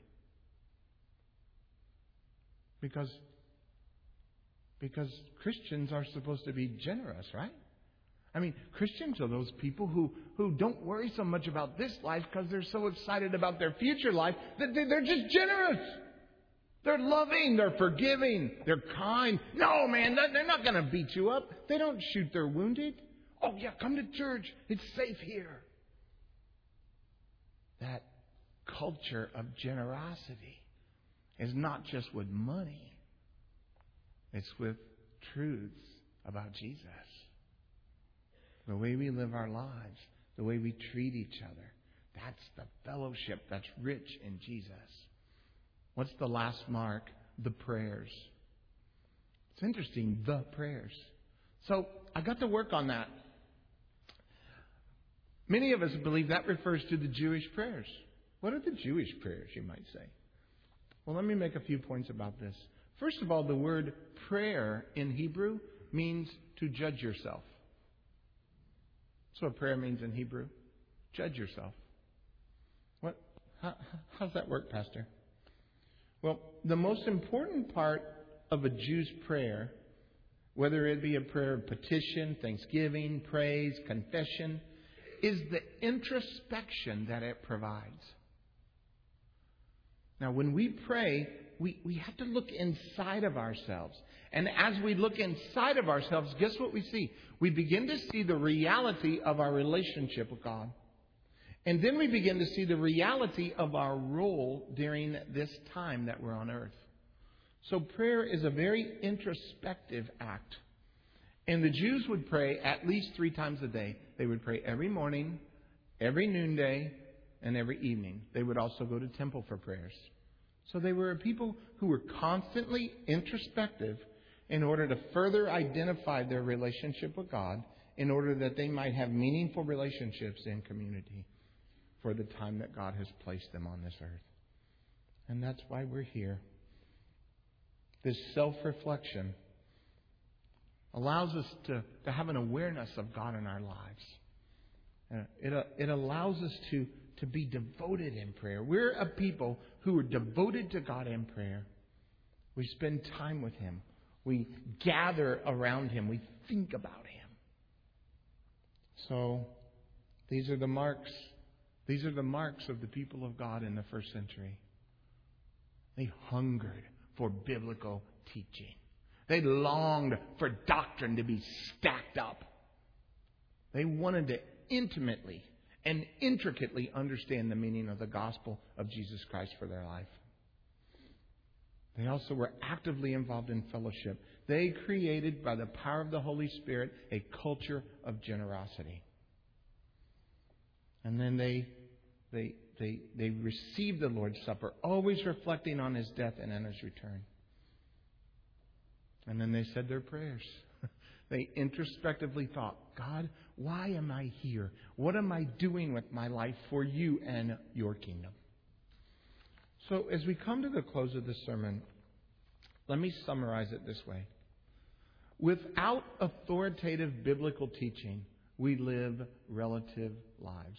Because, because Christians are supposed to be generous, right? I mean, Christians are those people who, who don't worry so much about this life because they're so excited about their future life that they're just generous. They're loving, they're forgiving, they're kind. No, man, they're not going to beat you up. They don't shoot their wounded. Oh, yeah, come to church. It's safe here. That culture of generosity is not just with money. It's with truths about Jesus. The way we live our lives, the way we treat each other. That's the fellowship that's rich in Jesus. What's the last mark? The prayers. It's interesting, the prayers. So I got to work on that. Many of us believe that refers to the Jewish prayers. What are the Jewish prayers, you might say? Well, let me make a few points about this. First of all, the word prayer in Hebrew means to judge yourself. That's what prayer means in Hebrew. Judge yourself. What? How, how does that work, Pastor? Well, the most important part of a Jew's prayer, whether it be a prayer of petition, thanksgiving, praise, confession, is the introspection that it provides. Now, when we pray, we, we have to look inside of ourselves. And as we look inside of ourselves, guess what we see? We begin to see the reality of our relationship with God. And then we begin to see the reality of our role during this time that we're on earth. So prayer is a very introspective act. And the Jews would pray at least three times a day. They would pray every morning, every noonday, and every evening. They would also go to temple for prayers. So they were a people who were constantly introspective in order to further identify their relationship with God, in order that they might have meaningful relationships in community for the time that God has placed them on this earth. And that's why we're here. This self-reflection allows us to, to have an awareness of God in our lives. Uh, it, uh, it allows us to, to be devoted in prayer. We're a people who are devoted to God in prayer. We spend time with Him. We gather around Him. We think about Him. So, these are the marks. These are the marks of the people of God in the first century. They hungered for biblical teaching. They longed for doctrine to be stacked up. They wanted to intimately and intricately understand the meaning of the gospel of Jesus Christ for their life. They also were actively involved in fellowship. They created, by the power of the Holy Spirit, a culture of generosity. And then they they they they received the Lord's Supper, always reflecting on His death and on His return. And then they said their prayers. They introspectively thought, God, why am I here? What am I doing with my life for You and Your kingdom? So as we come to the close of this sermon, let me summarize it this way. Without authoritative biblical teaching, we live relative lives.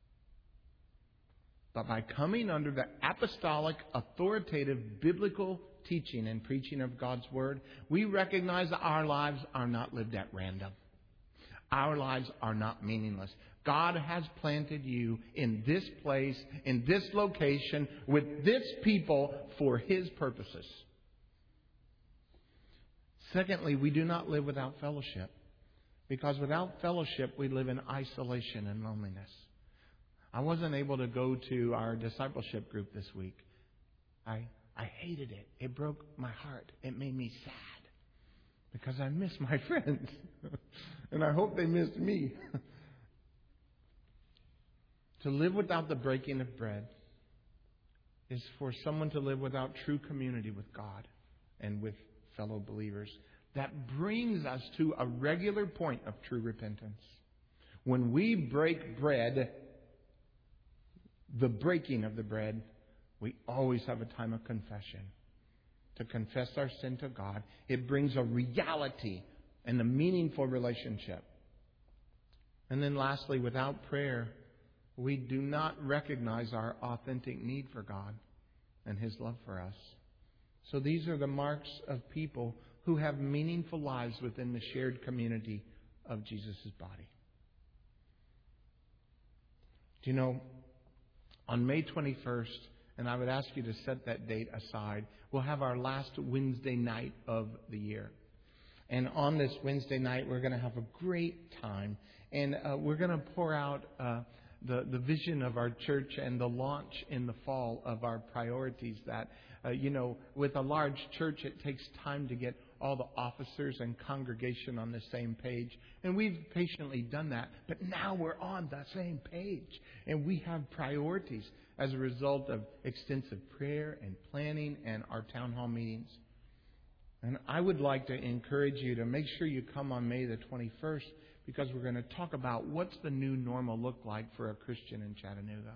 But by coming under the apostolic, authoritative, biblical teaching and preaching of God's Word, we recognize that our lives are not lived at random. our lives are not meaningless. God has planted you in this place, in this location, with this people for His purposes. Secondly, we do not live without fellowship. Because without fellowship, we live in isolation and loneliness. I wasn't able to go to our discipleship group this week. I I hated it. It broke my heart. It made me sad. Because I miss my friends. And I hope they missed me. To live without the breaking of bread is for someone to live without true community with God and with fellow believers. That brings us to a regular point of true repentance. When we break bread, the breaking of the bread, we always have a time of confession. To confess our sin to God. It brings a reality and a meaningful relationship. And then lastly, without prayer, we do not recognize our authentic need for God and His love for us. So these are the marks of people who have meaningful lives within the shared community of Jesus' body. Do you know, on May twenty-first, and I would ask you to set that date aside, we'll have our last Wednesday night of the year. And on this Wednesday night, we're going to have a great time. And uh, we're going to pour out uh, the, the vision of our church and the launch in the fall of our priorities that, uh, you know, with a large church, it takes time to get all the officers and congregation on the same page. And we've patiently done that. But now we're on the same page. And we have priorities as a result of extensive prayer and planning and our town hall meetings. And I would like to encourage you to make sure you come on May the twenty-first, because we're going to talk about what's the new normal look like for a Christian in Chattanooga.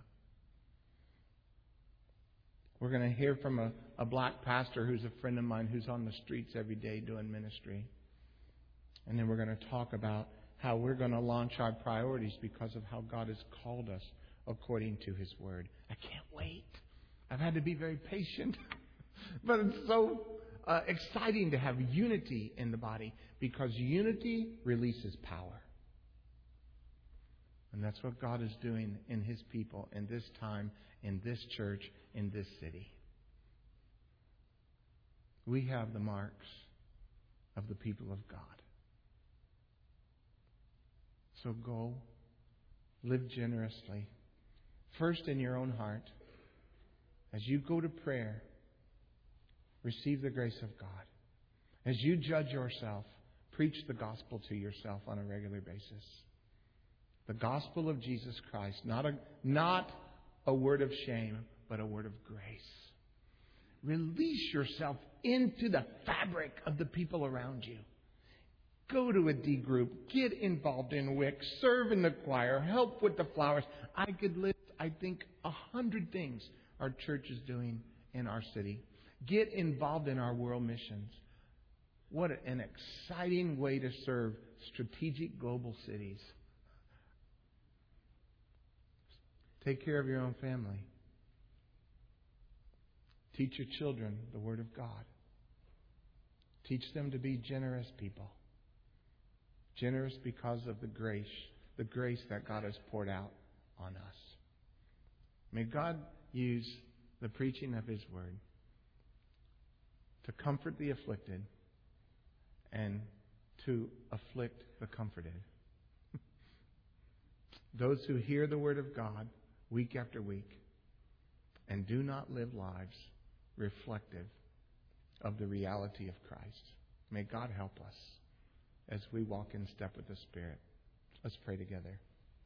We're going to hear from a, a black pastor who's a friend of mine who's on the streets every day doing ministry. And then we're going to talk about how we're going to launch our priorities because of how God has called us according to His Word. I can't wait. I've had to be very patient. But it's so uh, exciting to have unity in the body, because unity releases power. And that's what God is doing in His people in this time, in this church, in this city. We have the marks of the people of God. So go, live generously. First in your own heart. As you go to prayer, receive the grace of God. As you judge yourself, preach the gospel to yourself on a regular basis. The gospel of Jesus Christ, not a, not a word of shame, but a word of grace. Release yourself into the fabric of the people around you. Go to a D group, get involved in W I C, serve in the choir, help with the flowers. I could list, I think, a hundred things our church is doing in our city. Get involved in our world missions. What an exciting way to serve strategic global cities. Take care of your own family. Teach your children the Word of God. Teach them to be generous people. Generous because of the grace, the grace that God has poured out on us. May God use the preaching of His Word to comfort the afflicted and to afflict the comforted. Those who hear the Word of God week after week and do not live lives reflective of the reality of Christ. May God help us as we walk in step with the Spirit. Let's pray together.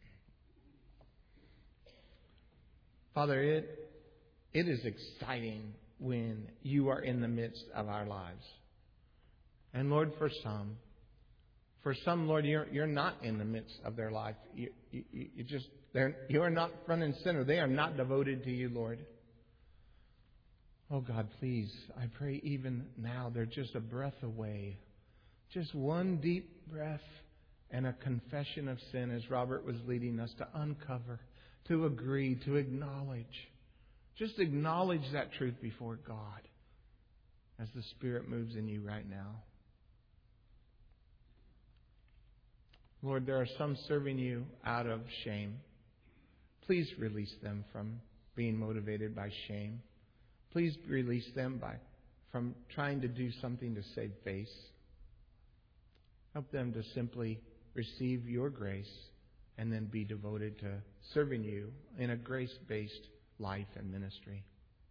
Father, it, it is exciting when you are in the midst of our lives. And Lord, for some, for some, Lord, you're, you're not in the midst of their life. You, you, you just, they're, you are not front and center. They are not devoted to you, Lord. Oh God, please, I pray even now they're just a breath away. Just one deep breath and a confession of sin, as Robert was leading us to uncover, to agree, to acknowledge. Just acknowledge that truth before God as the Spirit moves in you right now. Lord, there are some serving you out of shame. Please release them from being motivated by shame. Please release them by from trying to do something to save face. Help them to simply receive your grace and then be devoted to serving you in a grace-based life and ministry.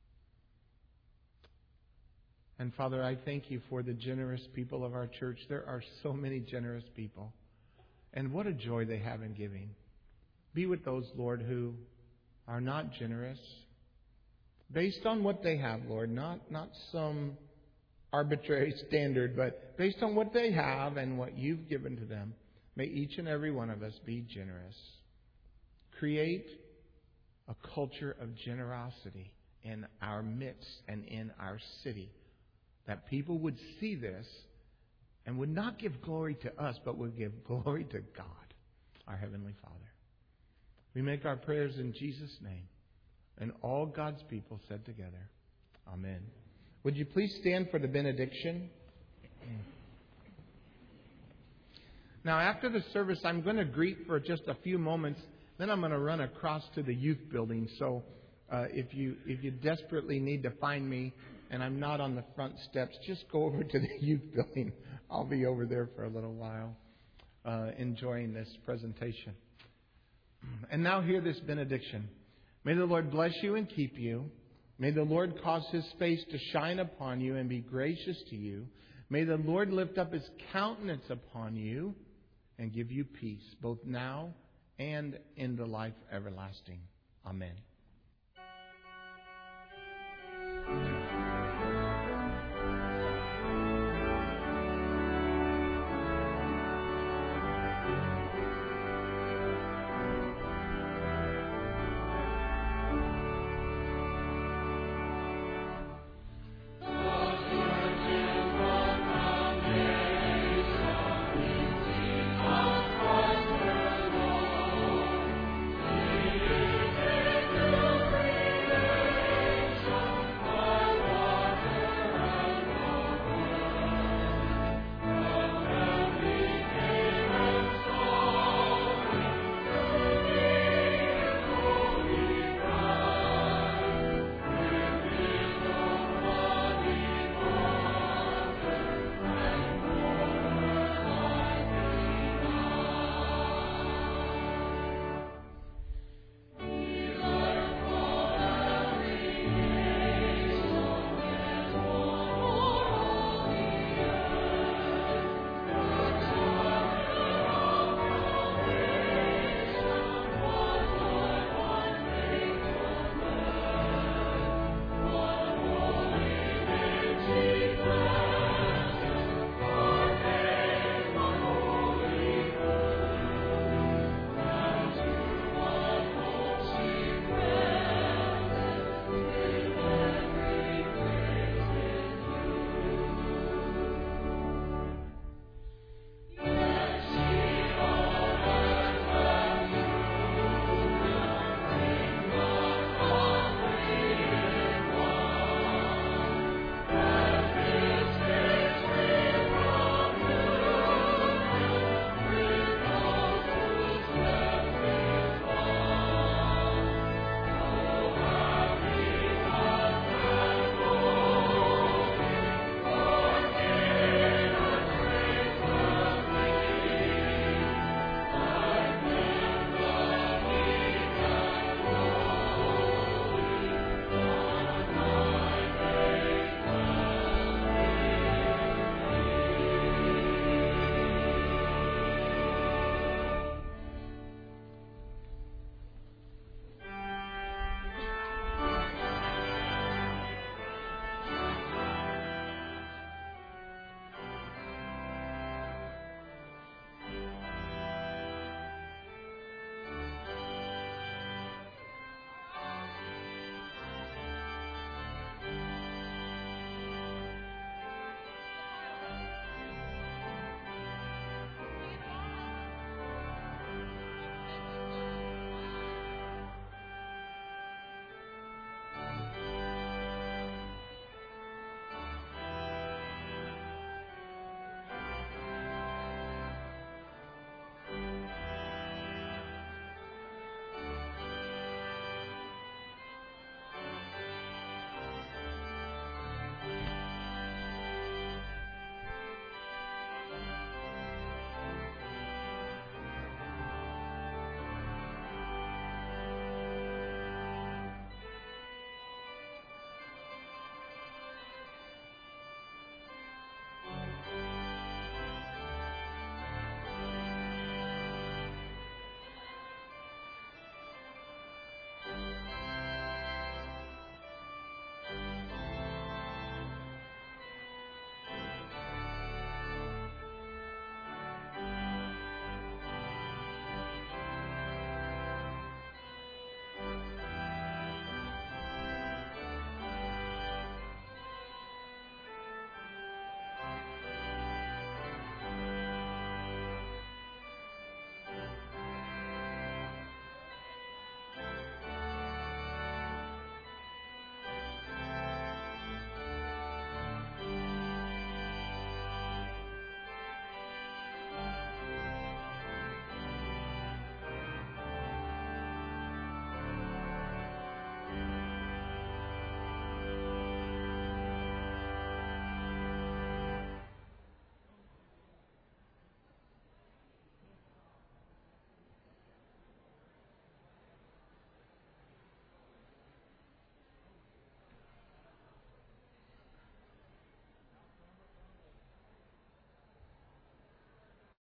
And Father, I thank you for the generous people of our church. There are so many generous people. And what a joy they have in giving. Be with those, Lord, who are not generous. Based on what they have, Lord, not, not some arbitrary standard, but based on what they have and what you've given to them, may each and every one of us be generous. Create a culture of generosity in our midst and in our city, that people would see this and would not give glory to us, but would give glory to God, our Heavenly Father. We make our prayers in Jesus' name. And all God's people said together, Amen. Would you please stand for the benediction? Now, after the service, I'm going to greet for just a few moments. Then I'm going to run across to the youth building. So uh, if you if you desperately need to find me and I'm not on the front steps, just go over to the youth building. I'll be over there for a little while, uh, enjoying this presentation. And now hear this benediction. May the Lord bless you and keep you. May the Lord cause His face to shine upon you and be gracious to you. May the Lord lift up His countenance upon you and give you peace, both now and in the life everlasting. Amen.